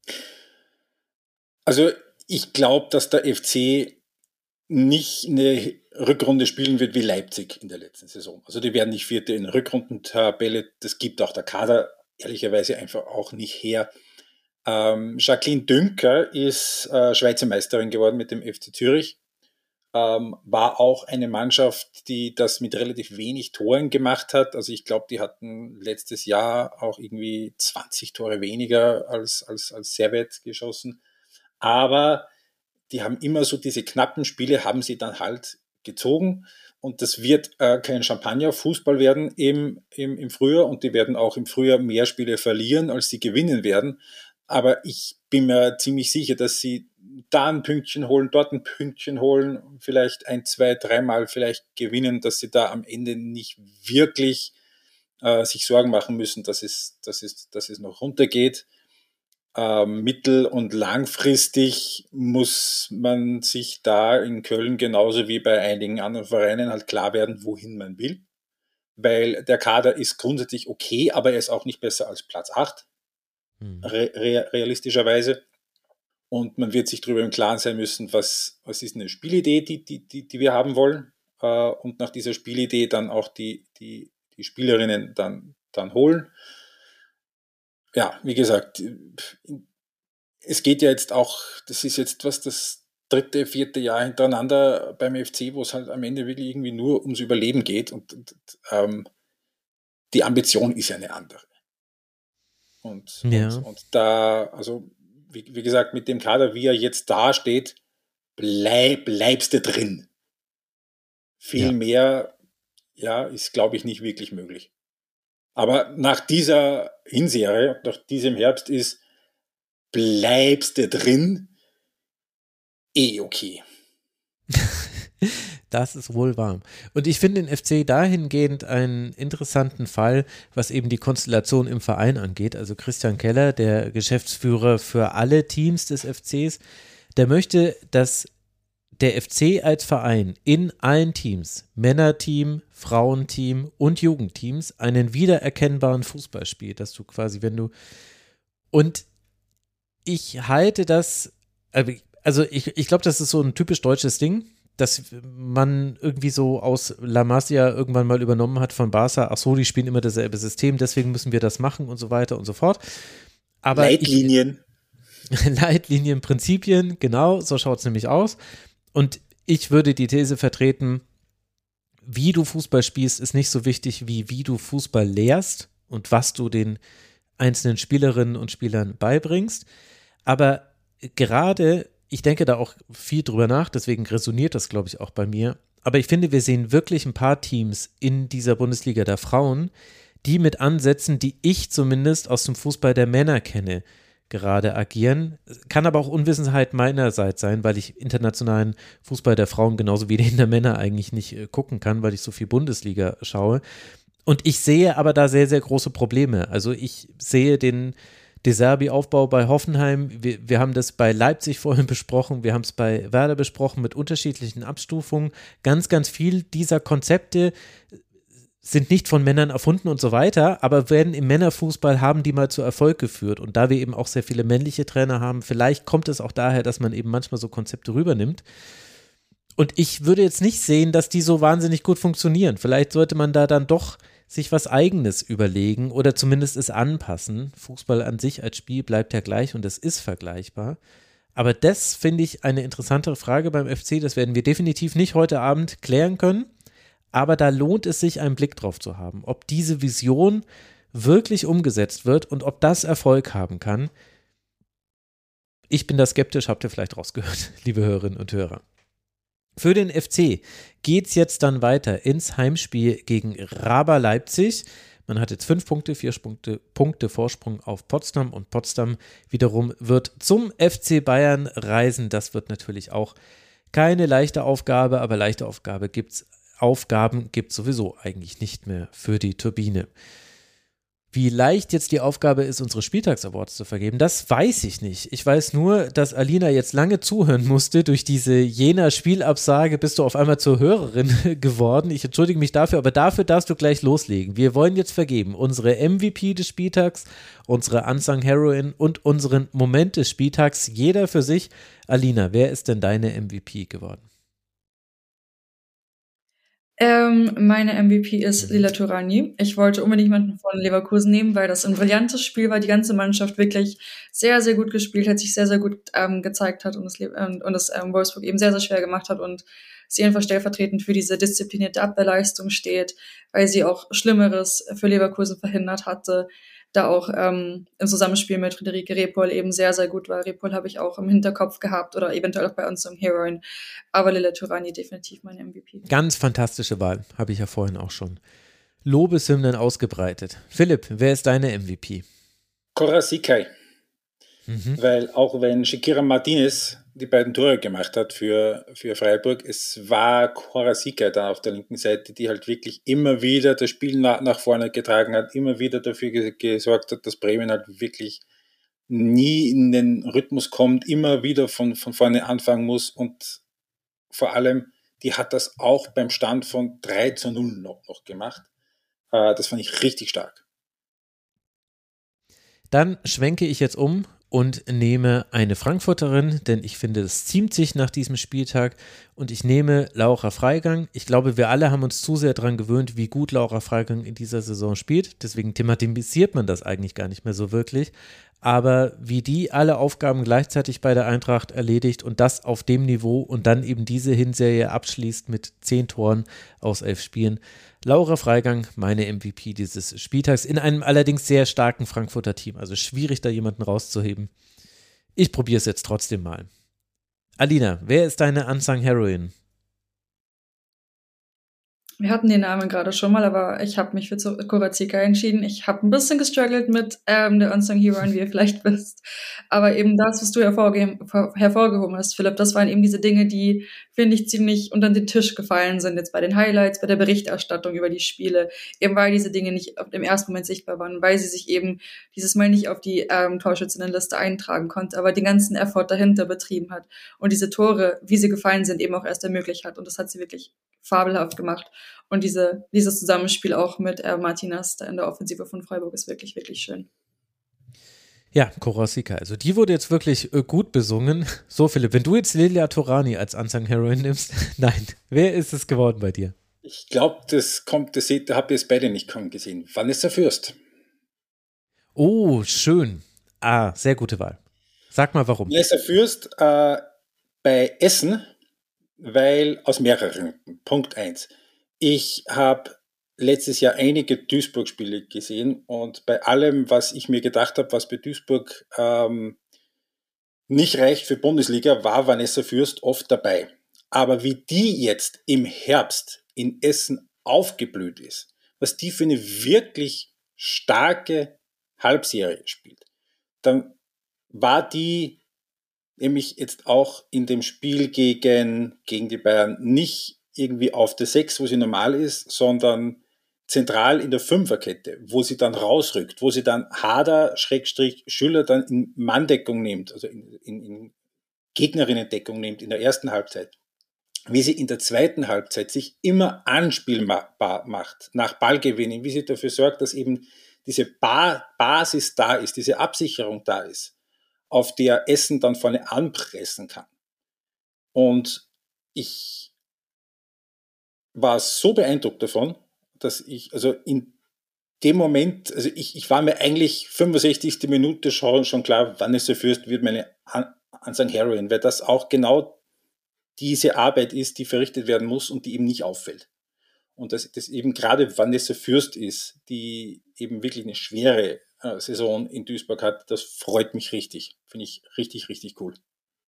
Also ich glaube, dass der FC nicht eine Rückrunde spielen wird wie Leipzig in der letzten Saison. Also die werden nicht Vierte in der Rückrundentabelle, das gibt auch der Kader ehrlicherweise einfach auch nicht her. Jacqueline Dünker ist Schweizer Meisterin geworden mit dem FC Zürich. war auch eine Mannschaft, die das mit relativ wenig Toren gemacht hat. Also ich glaube, die hatten letztes Jahr auch irgendwie 20 Tore weniger als Servette geschossen. Aber die haben immer so diese knappen Spiele, haben sie dann halt gezogen. Und das wird kein Champagner-Fußball werden im Frühjahr. Und die werden auch im Frühjahr mehr Spiele verlieren, als sie gewinnen werden. Aber ich bin mir ziemlich sicher, dass sie da ein Pünktchen holen, dort ein Pünktchen holen, vielleicht 1, 2, 3 Mal vielleicht gewinnen, dass sie da am Ende nicht wirklich sich Sorgen machen müssen, dass es noch runtergeht. Mittel- und langfristig muss man sich da in Köln genauso wie bei einigen anderen Vereinen halt klar werden, wohin man will. Weil der Kader ist grundsätzlich okay, aber er ist auch nicht besser als Platz 8. Realistischerweise. Und man wird sich darüber im Klaren sein müssen, was ist eine Spielidee, die wir haben wollen. Und nach dieser Spielidee dann auch die Spielerinnen dann holen. Ja, wie gesagt, es geht ja jetzt auch, das ist jetzt das 3., 4. Jahr hintereinander beim FC, wo es halt am Ende wirklich irgendwie nur ums Überleben geht. Und die Ambition ist ja eine andere. Und da, also wie gesagt, mit dem Kader, wie er jetzt dasteht, bleibst du drin. Viel mehr, ist, glaube ich, nicht wirklich möglich. Aber nach dieser Hinserie, nach diesem Herbst bleibst du drin, okay. Das ist wohl wahr. Und ich finde den FC dahingehend einen interessanten Fall, was eben die Konstellation im Verein angeht. Also Christian Keller, der Geschäftsführer für alle Teams des FCs, der möchte, dass der FC als Verein in allen Teams, Männerteam, Frauenteam und Jugendteams, einen wiedererkennbaren Fußball spielt, dass du quasi, und ich halte das, also ich glaube, das ist so ein typisch deutsches Ding, dass man irgendwie so aus La Masia irgendwann mal übernommen hat von Barca, ach so, die spielen immer dasselbe System, deswegen müssen wir das machen und so weiter und so fort. Aber Leitlinien. Leitlinien, Prinzipien, genau, so schaut es nämlich aus. Und ich würde die These vertreten, wie du Fußball spielst, ist nicht so wichtig, wie du Fußball lehrst und was du den einzelnen Spielerinnen und Spielern beibringst. Aber gerade, ich denke da auch viel drüber nach, deswegen resoniert das, glaube ich, auch bei mir. Aber ich finde, wir sehen wirklich ein paar Teams in dieser Bundesliga der Frauen, die mit Ansätzen, die ich zumindest aus dem Fußball der Männer kenne, gerade agieren. Kann aber auch Unwissenheit meinerseits sein, weil ich internationalen Fußball der Frauen genauso wie den der Männer eigentlich nicht gucken kann, weil ich so viel Bundesliga schaue. Und ich sehe aber da sehr, sehr große Probleme. Also ich sehe den De Zerbi-Aufbau bei Hoffenheim. Wir haben das bei Leipzig vorhin besprochen. Wir haben es bei Werder besprochen mit unterschiedlichen Abstufungen. Ganz, ganz viel dieser Konzepte sind nicht von Männern erfunden und so weiter, aber werden im Männerfußball, haben die mal zu Erfolg geführt. Und da wir eben auch sehr viele männliche Trainer haben, vielleicht kommt es auch daher, dass man eben manchmal so Konzepte rübernimmt. Und ich würde jetzt nicht sehen, dass die so wahnsinnig gut funktionieren. Vielleicht sollte man da dann doch sich was Eigenes überlegen oder zumindest es anpassen. Fußball an sich als Spiel bleibt ja gleich und es ist vergleichbar. Aber das finde ich eine interessantere Frage beim FC. Das werden wir definitiv nicht heute Abend klären können. Aber da lohnt es sich, einen Blick drauf zu haben, ob diese Vision wirklich umgesetzt wird und ob das Erfolg haben kann. Ich bin da skeptisch, habt ihr vielleicht rausgehört, liebe Hörerinnen und Hörer. Für den FC geht es jetzt dann weiter ins Heimspiel gegen RB Leipzig. Man hat jetzt 5 Punkte, 4 Punkte Vorsprung auf Potsdam und Potsdam wiederum wird zum FC Bayern reisen. Das wird natürlich auch keine leichte Aufgabe, aber leichte Aufgaben gibt es sowieso eigentlich nicht mehr für die Turbine. Wie leicht jetzt die Aufgabe ist, unsere Spieltags-Awards zu vergeben, das weiß ich nicht. Ich weiß nur, dass Alina jetzt lange zuhören musste. Durch diese jener Spielabsage bist du auf einmal zur Hörerin geworden. Ich entschuldige mich dafür, aber dafür darfst du gleich loslegen. Wir wollen jetzt vergeben unsere MVP des Spieltags, unsere Unsung Heroine und unseren Moment des Spieltags. Jeder für sich. Alina, wer ist denn deine MVP geworden? Meine MVP ist Lila Turani. Ich wollte unbedingt jemanden von Leverkusen nehmen, weil das ein brillantes Spiel war. Die ganze Mannschaft wirklich sehr, sehr gut gespielt hat, sich sehr, sehr gut gezeigt hat und das Wolfsburg eben sehr, sehr schwer gemacht hat. Und sie einfach stellvertretend für diese disziplinierte Abwehrleistung steht, weil sie auch Schlimmeres für Leverkusen verhindert hatte, da auch im Zusammenspiel mit Friederike Repol eben sehr, sehr gut war. Repol habe ich auch im Hinterkopf gehabt oder eventuell auch bei Unsung Heroine, aber Lilla Turani definitiv meine MVP. Ganz fantastische Wahl, habe ich ja vorhin auch schon Lobeshymnen ausgebreitet. Philipp, wer ist deine MVP? Cora Sikai. Weil auch wenn Shakira Martinez die beiden Tore gemacht hat für Freiburg, es war Cora Sikai da auf der linken Seite, die halt wirklich immer wieder das Spiel nach vorne getragen hat, immer wieder dafür gesorgt hat, dass Bremen halt wirklich nie in den Rhythmus kommt, immer wieder von vorne anfangen muss und vor allem, die hat das auch beim Stand von 3-0 noch gemacht. Das fand ich richtig stark. Dann schwenke ich jetzt um und nehme eine Frankfurterin, denn ich finde, es ziemt sich nach diesem Spieltag, und ich nehme Laura Freigang. Ich glaube, wir alle haben uns zu sehr daran gewöhnt, wie gut Laura Freigang in dieser Saison spielt, deswegen thematisiert man das eigentlich gar nicht mehr so wirklich, aber wie die alle Aufgaben gleichzeitig bei der Eintracht erledigt und das auf dem Niveau und dann eben diese Hinserie abschließt mit 10 Toren aus 11 Spielen. Laura Freigang, meine MVP dieses Spieltags, in einem allerdings sehr starken Frankfurter Team. Also schwierig, da jemanden rauszuheben. Ich probiere es jetzt trotzdem mal. Alina, wer ist deine Unsung Heroine? Wir hatten den Namen gerade schon mal, aber ich habe mich für Cora Sikai entschieden. Ich habe ein bisschen gestruggelt mit der Unsung Heroine, wie ihr vielleicht wisst. Aber eben das, was du hervorgehoben hast, Philipp, das waren eben diese Dinge, die, finde ich, ziemlich unter den Tisch gefallen sind, jetzt bei den Highlights, bei der Berichterstattung über die Spiele, eben weil diese Dinge nicht im ersten Moment sichtbar waren, weil sie sich eben dieses Mal nicht auf die Torschützinnenliste eintragen konnte, aber den ganzen Effort dahinter betrieben hat und diese Tore, wie sie gefallen sind, eben auch erst ermöglicht hat. Und das hat sie wirklich fabelhaft gemacht. Und dieses Zusammenspiel auch mit Martinez da in der Offensive von Freiburg ist wirklich, wirklich schön. Ja, Cora Sikai, also die wurde jetzt wirklich gut besungen. So, Philipp, wenn du jetzt Lilla Turani als Unsung Heroine nimmst, nein, wer ist es geworden bei dir? Ich glaube, da habt ihr es beide nicht kommen gesehen. Vanessa Fürst. Oh, schön. Sehr gute Wahl. Sag mal, warum. Vanessa Fürst bei Essen, weil aus mehreren Gründen. Punkt 1. Ich habe letztes Jahr einige Duisburg-Spiele gesehen und bei allem, was ich mir gedacht habe, was bei Duisburg nicht reicht für Bundesliga, war Vanessa Fürst oft dabei. Aber wie die jetzt im Herbst in Essen aufgeblüht ist, was die für eine wirklich starke Halbserie spielt, dann war die nämlich jetzt auch in dem Spiel gegen die Bayern nicht irgendwie auf der 6, wo sie normal ist, sondern zentral in der Fünferkette, wo sie dann rausrückt, wo sie dann Hader-Schüller dann in Manndeckung nimmt, also in Gegnerinnendeckung nimmt in der ersten Halbzeit, wie sie in der zweiten Halbzeit sich immer anspielbar macht, nach Ballgewinnen, wie sie dafür sorgt, dass eben diese Basis da ist, diese Absicherung da ist, auf der Essen dann vorne anpressen kann. Und ich war so beeindruckt davon, dass ich, also in dem Moment, also ich war mir eigentlich 65. Minute schon klar, Vanessa Fürst wird meine Unsung Heroine, weil das auch genau diese Arbeit ist, die verrichtet werden muss und die eben nicht auffällt. Und dass das eben gerade Vanessa Fürst ist, die eben wirklich eine schwere Saison in Duisburg hat, das freut mich richtig. Finde ich richtig, richtig cool.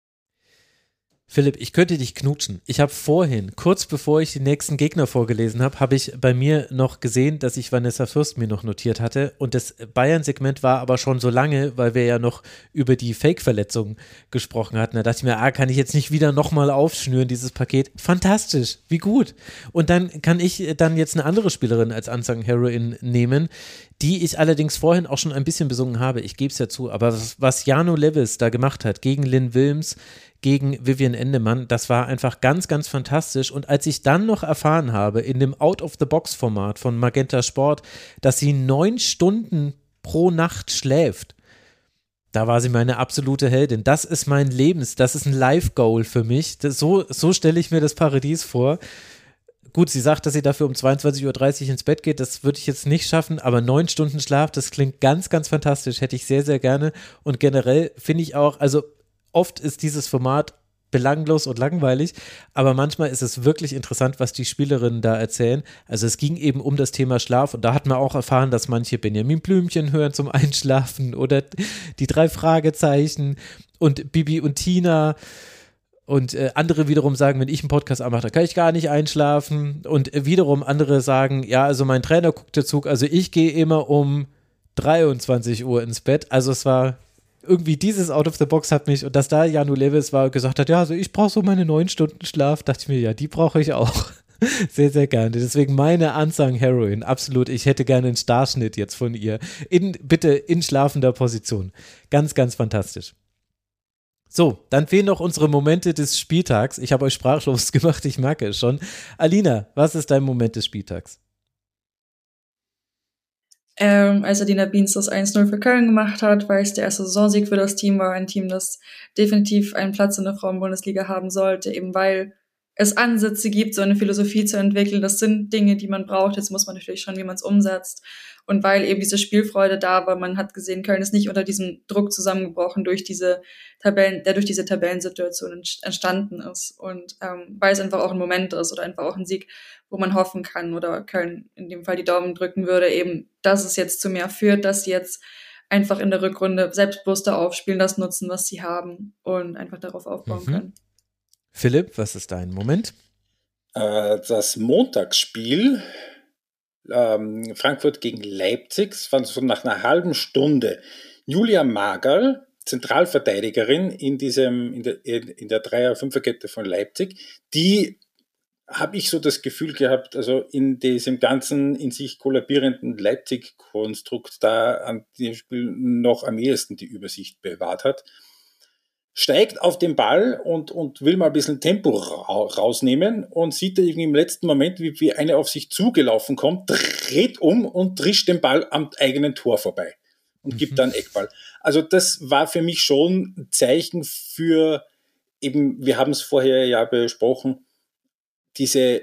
Philipp, ich könnte dich knutschen. Ich habe vorhin, kurz bevor ich die nächsten Gegner vorgelesen habe, habe ich bei mir noch gesehen, dass ich Vanessa Fürst mir noch notiert hatte, und das Bayern-Segment war aber schon so lange, weil wir ja noch über die Fake-Verletzung gesprochen hatten. Da dachte ich mir, kann ich jetzt nicht wieder nochmal aufschnüren, dieses Paket. Fantastisch, wie gut. Und dann kann ich dann jetzt eine andere Spielerin als Unsung Heroine nehmen, die ich allerdings vorhin auch schon ein bisschen besungen habe. Ich gebe es ja zu, aber was Jano Lewis da gemacht hat gegen Lynn Wilms, gegen Vivian Endemann, das war einfach ganz, ganz fantastisch. Und als ich dann noch erfahren habe, in dem Out-of-the-Box-Format von Magenta Sport, dass sie 9 Stunden pro Nacht schläft, da war sie meine absolute Heldin. Das ist das ist ein Life-Goal für mich. So stelle ich mir das Paradies vor. Gut, sie sagt, dass sie dafür um 22.30 Uhr ins Bett geht, das würde ich jetzt nicht schaffen, aber 9 Stunden Schlaf, das klingt ganz, ganz fantastisch, hätte ich sehr, sehr gerne. Und generell finde ich auch, also oft ist dieses Format belanglos und langweilig, aber manchmal ist es wirklich interessant, was die Spielerinnen da erzählen. Also es ging eben um das Thema Schlaf und da hat man auch erfahren, dass manche Benjamin Blümchen hören zum Einschlafen oder die 3 Fragezeichen und Bibi und Tina und andere wiederum sagen, wenn ich einen Podcast anmache, dann kann ich gar nicht einschlafen und wiederum andere sagen, ja, also mein Trainer guckt der Zug, also ich gehe immer um 23 Uhr ins Bett, also es war irgendwie dieses Out of the Box hat mich, und dass da Janu Lewis war, gesagt hat, ja, also ich brauche so meine 9 Stunden Schlaf, dachte ich mir, ja, die brauche ich auch. Sehr, sehr gerne. Deswegen meine Unsung Heroine, absolut. Ich hätte gerne einen Starschnitt jetzt von ihr. Bitte in schlafender Position. Ganz, ganz fantastisch. So, dann fehlen noch unsere Momente des Spieltags. Ich habe euch sprachlos gemacht, ich merke es schon. Alina, was ist dein Moment des Spieltags? Als Adina Bienz das 1-0 für Köln gemacht hat, weil es der erste Saisonsieg für das Team war, ein Team, das definitiv einen Platz in der Frauenbundesliga haben sollte, eben weil es Ansätze gibt, so eine Philosophie zu entwickeln. Das sind Dinge, die man braucht. Jetzt muss man natürlich schon, wie man es umsetzt. Und weil eben diese Spielfreude da war, man hat gesehen, Köln ist nicht unter diesem Druck zusammengebrochen durch diese Tabellensituation entstanden ist. Und weil es einfach auch ein Moment ist oder einfach auch ein Sieg, wo man hoffen kann oder Köln in dem Fall die Daumen drücken würde, eben, dass es jetzt zu mehr führt, dass sie jetzt einfach in der Rückrunde selbstbewusster aufspielen, das nutzen, was sie haben und einfach darauf aufbauen können. Philipp, was ist dein Moment? Das Montagsspiel Frankfurt gegen Leipzig, es war so nach einer halben Stunde. Julia Magerl, Zentralverteidigerin in der Dreier-Fünferkette von Leipzig, die habe ich so das Gefühl gehabt, also in diesem ganzen in sich kollabierenden Leipzig-Konstrukt da an dem Spiel noch am ehesten die Übersicht bewahrt hat. Steigt auf den Ball und will mal ein bisschen Tempo rausnehmen und sieht da irgendwie im letzten Moment, wie eine auf sich zugelaufen kommt, dreht um und trischt den Ball am eigenen Tor vorbei und gibt dann Eckball. Also das war für mich schon ein Zeichen für eben, wir haben es vorher ja besprochen, diese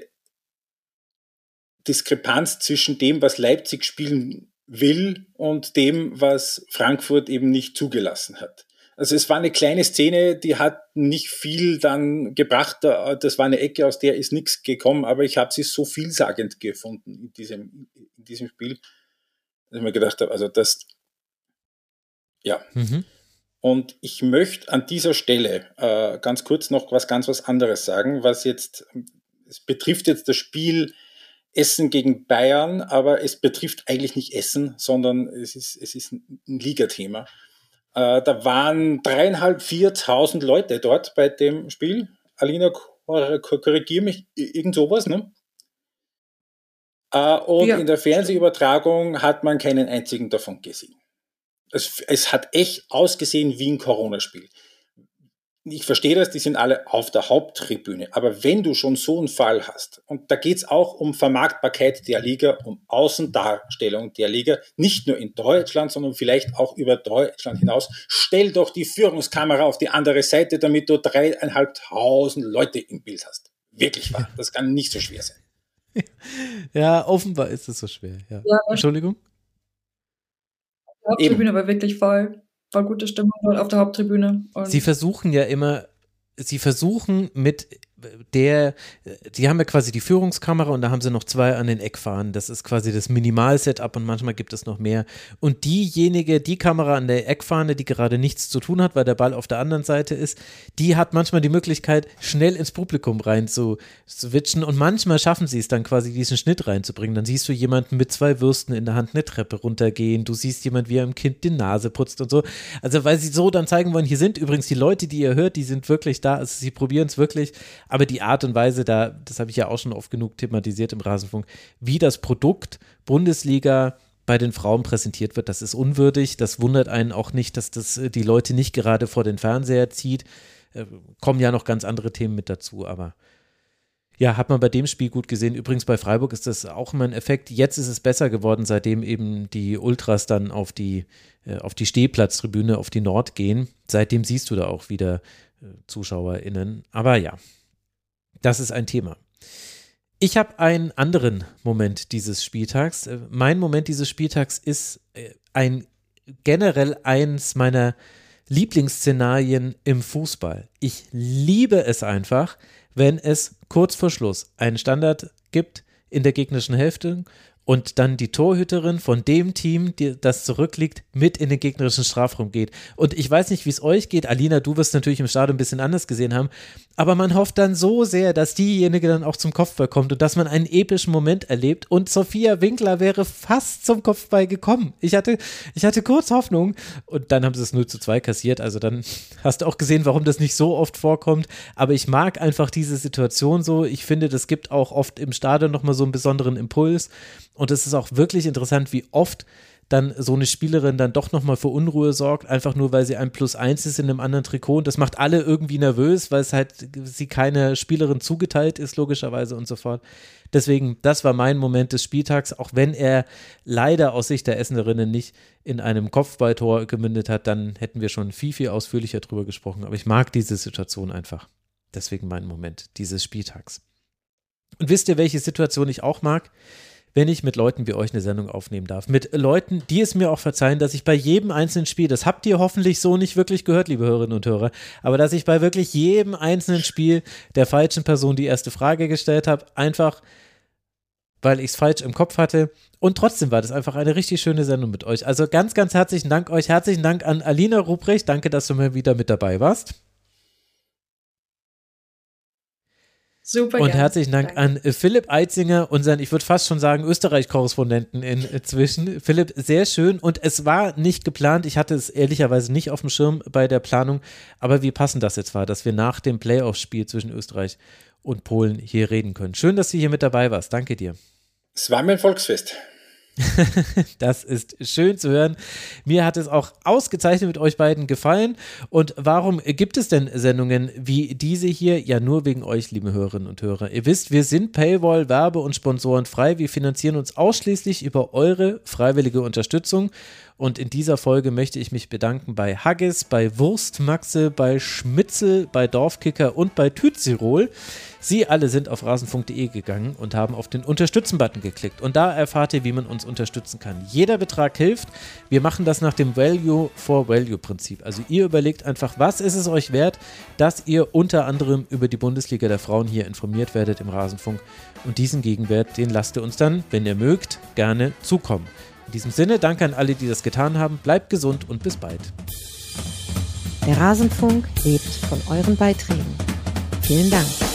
Diskrepanz zwischen dem, was Leipzig spielen will und dem, was Frankfurt eben nicht zugelassen hat. Also es war eine kleine Szene, die hat nicht viel dann gebracht. Das war eine Ecke, aus der ist nichts gekommen, aber ich habe sie so vielsagend gefunden in diesem Spiel, dass ich mir gedacht habe, also das, ja. Und ich möchte an dieser Stelle ganz kurz noch was anderes sagen, es betrifft jetzt das Spiel Essen gegen Bayern, aber es betrifft eigentlich nicht Essen, sondern es ist ein Ligathema. Da waren 3.500, 4.000 Leute dort bei dem Spiel. Alina, korrigiere mich, irgend sowas, ne? Und ja, in der Fernsehübertragung hat man keinen einzigen davon gesehen. Es hat echt ausgesehen wie ein Corona-Spiel. Ich verstehe das, die sind alle auf der Haupttribüne, aber wenn du schon so einen Fall hast, und da geht's auch um Vermarktbarkeit der Liga, um Außendarstellung der Liga, nicht nur in Deutschland, sondern vielleicht auch über Deutschland hinaus, stell doch die Führungskamera auf die andere Seite, damit du 3.500 Leute im Bild hast. Wirklich wahr, das kann nicht so schwer sein. Ja, offenbar ist es so schwer. Ja. Entschuldigung? Die Haupttribüne war wirklich voll. War gute Stimmung auf der Haupttribüne. Und sie versuchen die haben ja quasi die Führungskamera und da haben sie noch 2 an den Eckfahnen. Das ist quasi das Minimal-Setup und manchmal gibt es noch mehr. Und die Kamera an der Eckfahne, die gerade nichts zu tun hat, weil der Ball auf der anderen Seite ist, die hat manchmal die Möglichkeit, schnell ins Publikum rein zu switchen und manchmal schaffen sie es dann quasi, diesen Schnitt reinzubringen. Dann siehst du jemanden mit 2 Würsten in der Hand eine Treppe runtergehen, du siehst jemanden, wie er einem Kind die Nase putzt und so. Also weil sie so dann zeigen wollen, hier sind übrigens die Leute, die ihr hört, die sind wirklich da, also sie probieren es wirklich. Aber die Art und Weise, das habe ich ja auch schon oft genug thematisiert im Rasenfunk, wie das Produkt Bundesliga bei den Frauen präsentiert wird, das ist unwürdig. Das wundert einen auch nicht, dass das die Leute nicht gerade vor den Fernseher zieht. Kommen ja noch ganz andere Themen mit dazu, aber ja, hat man bei dem Spiel gut gesehen. Übrigens bei Freiburg ist das auch immer ein Effekt. Jetzt ist es besser geworden, seitdem eben die Ultras dann auf die Stehplatztribüne, auf die Nord gehen. Seitdem siehst du da auch wieder ZuschauerInnen. Aber ja, das ist ein Thema. Ich habe einen anderen Moment dieses Spieltags. Mein Moment dieses Spieltags ist generell eins meiner Lieblingsszenarien im Fußball. Ich liebe es einfach, wenn es kurz vor Schluss einen Standard gibt in der gegnerischen Hälfte und dann die Torhüterin von dem Team, das zurückliegt, mit in den gegnerischen Strafraum geht. Und ich weiß nicht, wie es euch geht. Alina, du wirst natürlich im Stadion ein bisschen anders gesehen haben, aber man hofft dann so sehr, dass diejenige dann auch zum Kopfball kommt und dass man einen epischen Moment erlebt. Und Sophia Winkler wäre fast zum Kopfball gekommen. Ich hatte kurz Hoffnung und dann haben sie es 0:2 kassiert. Also dann hast du auch gesehen, warum das nicht so oft vorkommt. Aber ich mag einfach diese Situation so. Ich finde, das gibt auch oft im Stadion nochmal so einen besonderen Impuls. Und es ist auch wirklich interessant, wie oft dann so eine Spielerin dann doch nochmal für Unruhe sorgt, einfach nur, weil sie ein +1 ist in einem anderen Trikot. Und das macht alle irgendwie nervös, weil es halt sie keine Spielerin zugeteilt ist, logischerweise und so fort. Deswegen, das war mein Moment des Spieltags, auch wenn er leider aus Sicht der Essenerinnen nicht in einem Kopfballtor gemündet hat, dann hätten wir schon viel, viel ausführlicher drüber gesprochen. Aber ich mag diese Situation einfach. Deswegen mein Moment dieses Spieltags. Und wisst ihr, welche Situation ich auch mag? Wenn ich mit Leuten wie euch eine Sendung aufnehmen darf. Mit Leuten, die es mir auch verzeihen, dass ich bei jedem einzelnen Spiel, das habt ihr hoffentlich so nicht wirklich gehört, liebe Hörerinnen und Hörer, aber dass ich bei wirklich jedem einzelnen Spiel der falschen Person die erste Frage gestellt habe, einfach weil ich es falsch im Kopf hatte. Und trotzdem war das einfach eine richtig schöne Sendung mit euch. Also ganz, ganz herzlichen Dank euch. Herzlichen Dank an Alina Ruprecht. Danke, dass du mal wieder mit dabei warst. Super. Und herzlichen Dank an Philipp Eitzinger, unseren, ich würde fast schon sagen, Österreich-Korrespondenten inzwischen. Philipp, sehr schön und es war nicht geplant, ich hatte es ehrlicherweise nicht auf dem Schirm bei der Planung, aber wie passend das jetzt war, dass wir nach dem Playoff-Spiel zwischen Österreich und Polen hier reden können. Schön, dass du hier mit dabei warst, danke dir. Es war mein Volksfest. Das ist schön zu hören. Mir hat es auch ausgezeichnet mit euch beiden gefallen. Und warum gibt es denn Sendungen wie diese hier? Ja, nur wegen euch, liebe Hörerinnen und Hörer. Ihr wisst, wir sind Paywall, Werbe- und Sponsoren frei. Wir finanzieren uns ausschließlich über eure freiwillige Unterstützung. Und in dieser Folge möchte ich mich bedanken bei Haggis, bei Wurstmaxe, bei Schmitzel, bei Dorfkicker und bei Tützirol. Sie alle sind auf rasenfunk.de gegangen und haben auf den Unterstützen-Button geklickt. Und da erfahrt ihr, wie man uns unterstützen kann. Jeder Betrag hilft. Wir machen das nach dem Value-for-Value-Prinzip. Also ihr überlegt einfach, was ist es euch wert, dass ihr unter anderem über die Bundesliga der Frauen hier informiert werdet im Rasenfunk. Und diesen Gegenwert, den lasst ihr uns dann, wenn ihr mögt, gerne zukommen. In diesem Sinne, danke an alle, die das getan haben. Bleibt gesund und bis bald. Der Rasenfunk lebt von euren Beiträgen. Vielen Dank.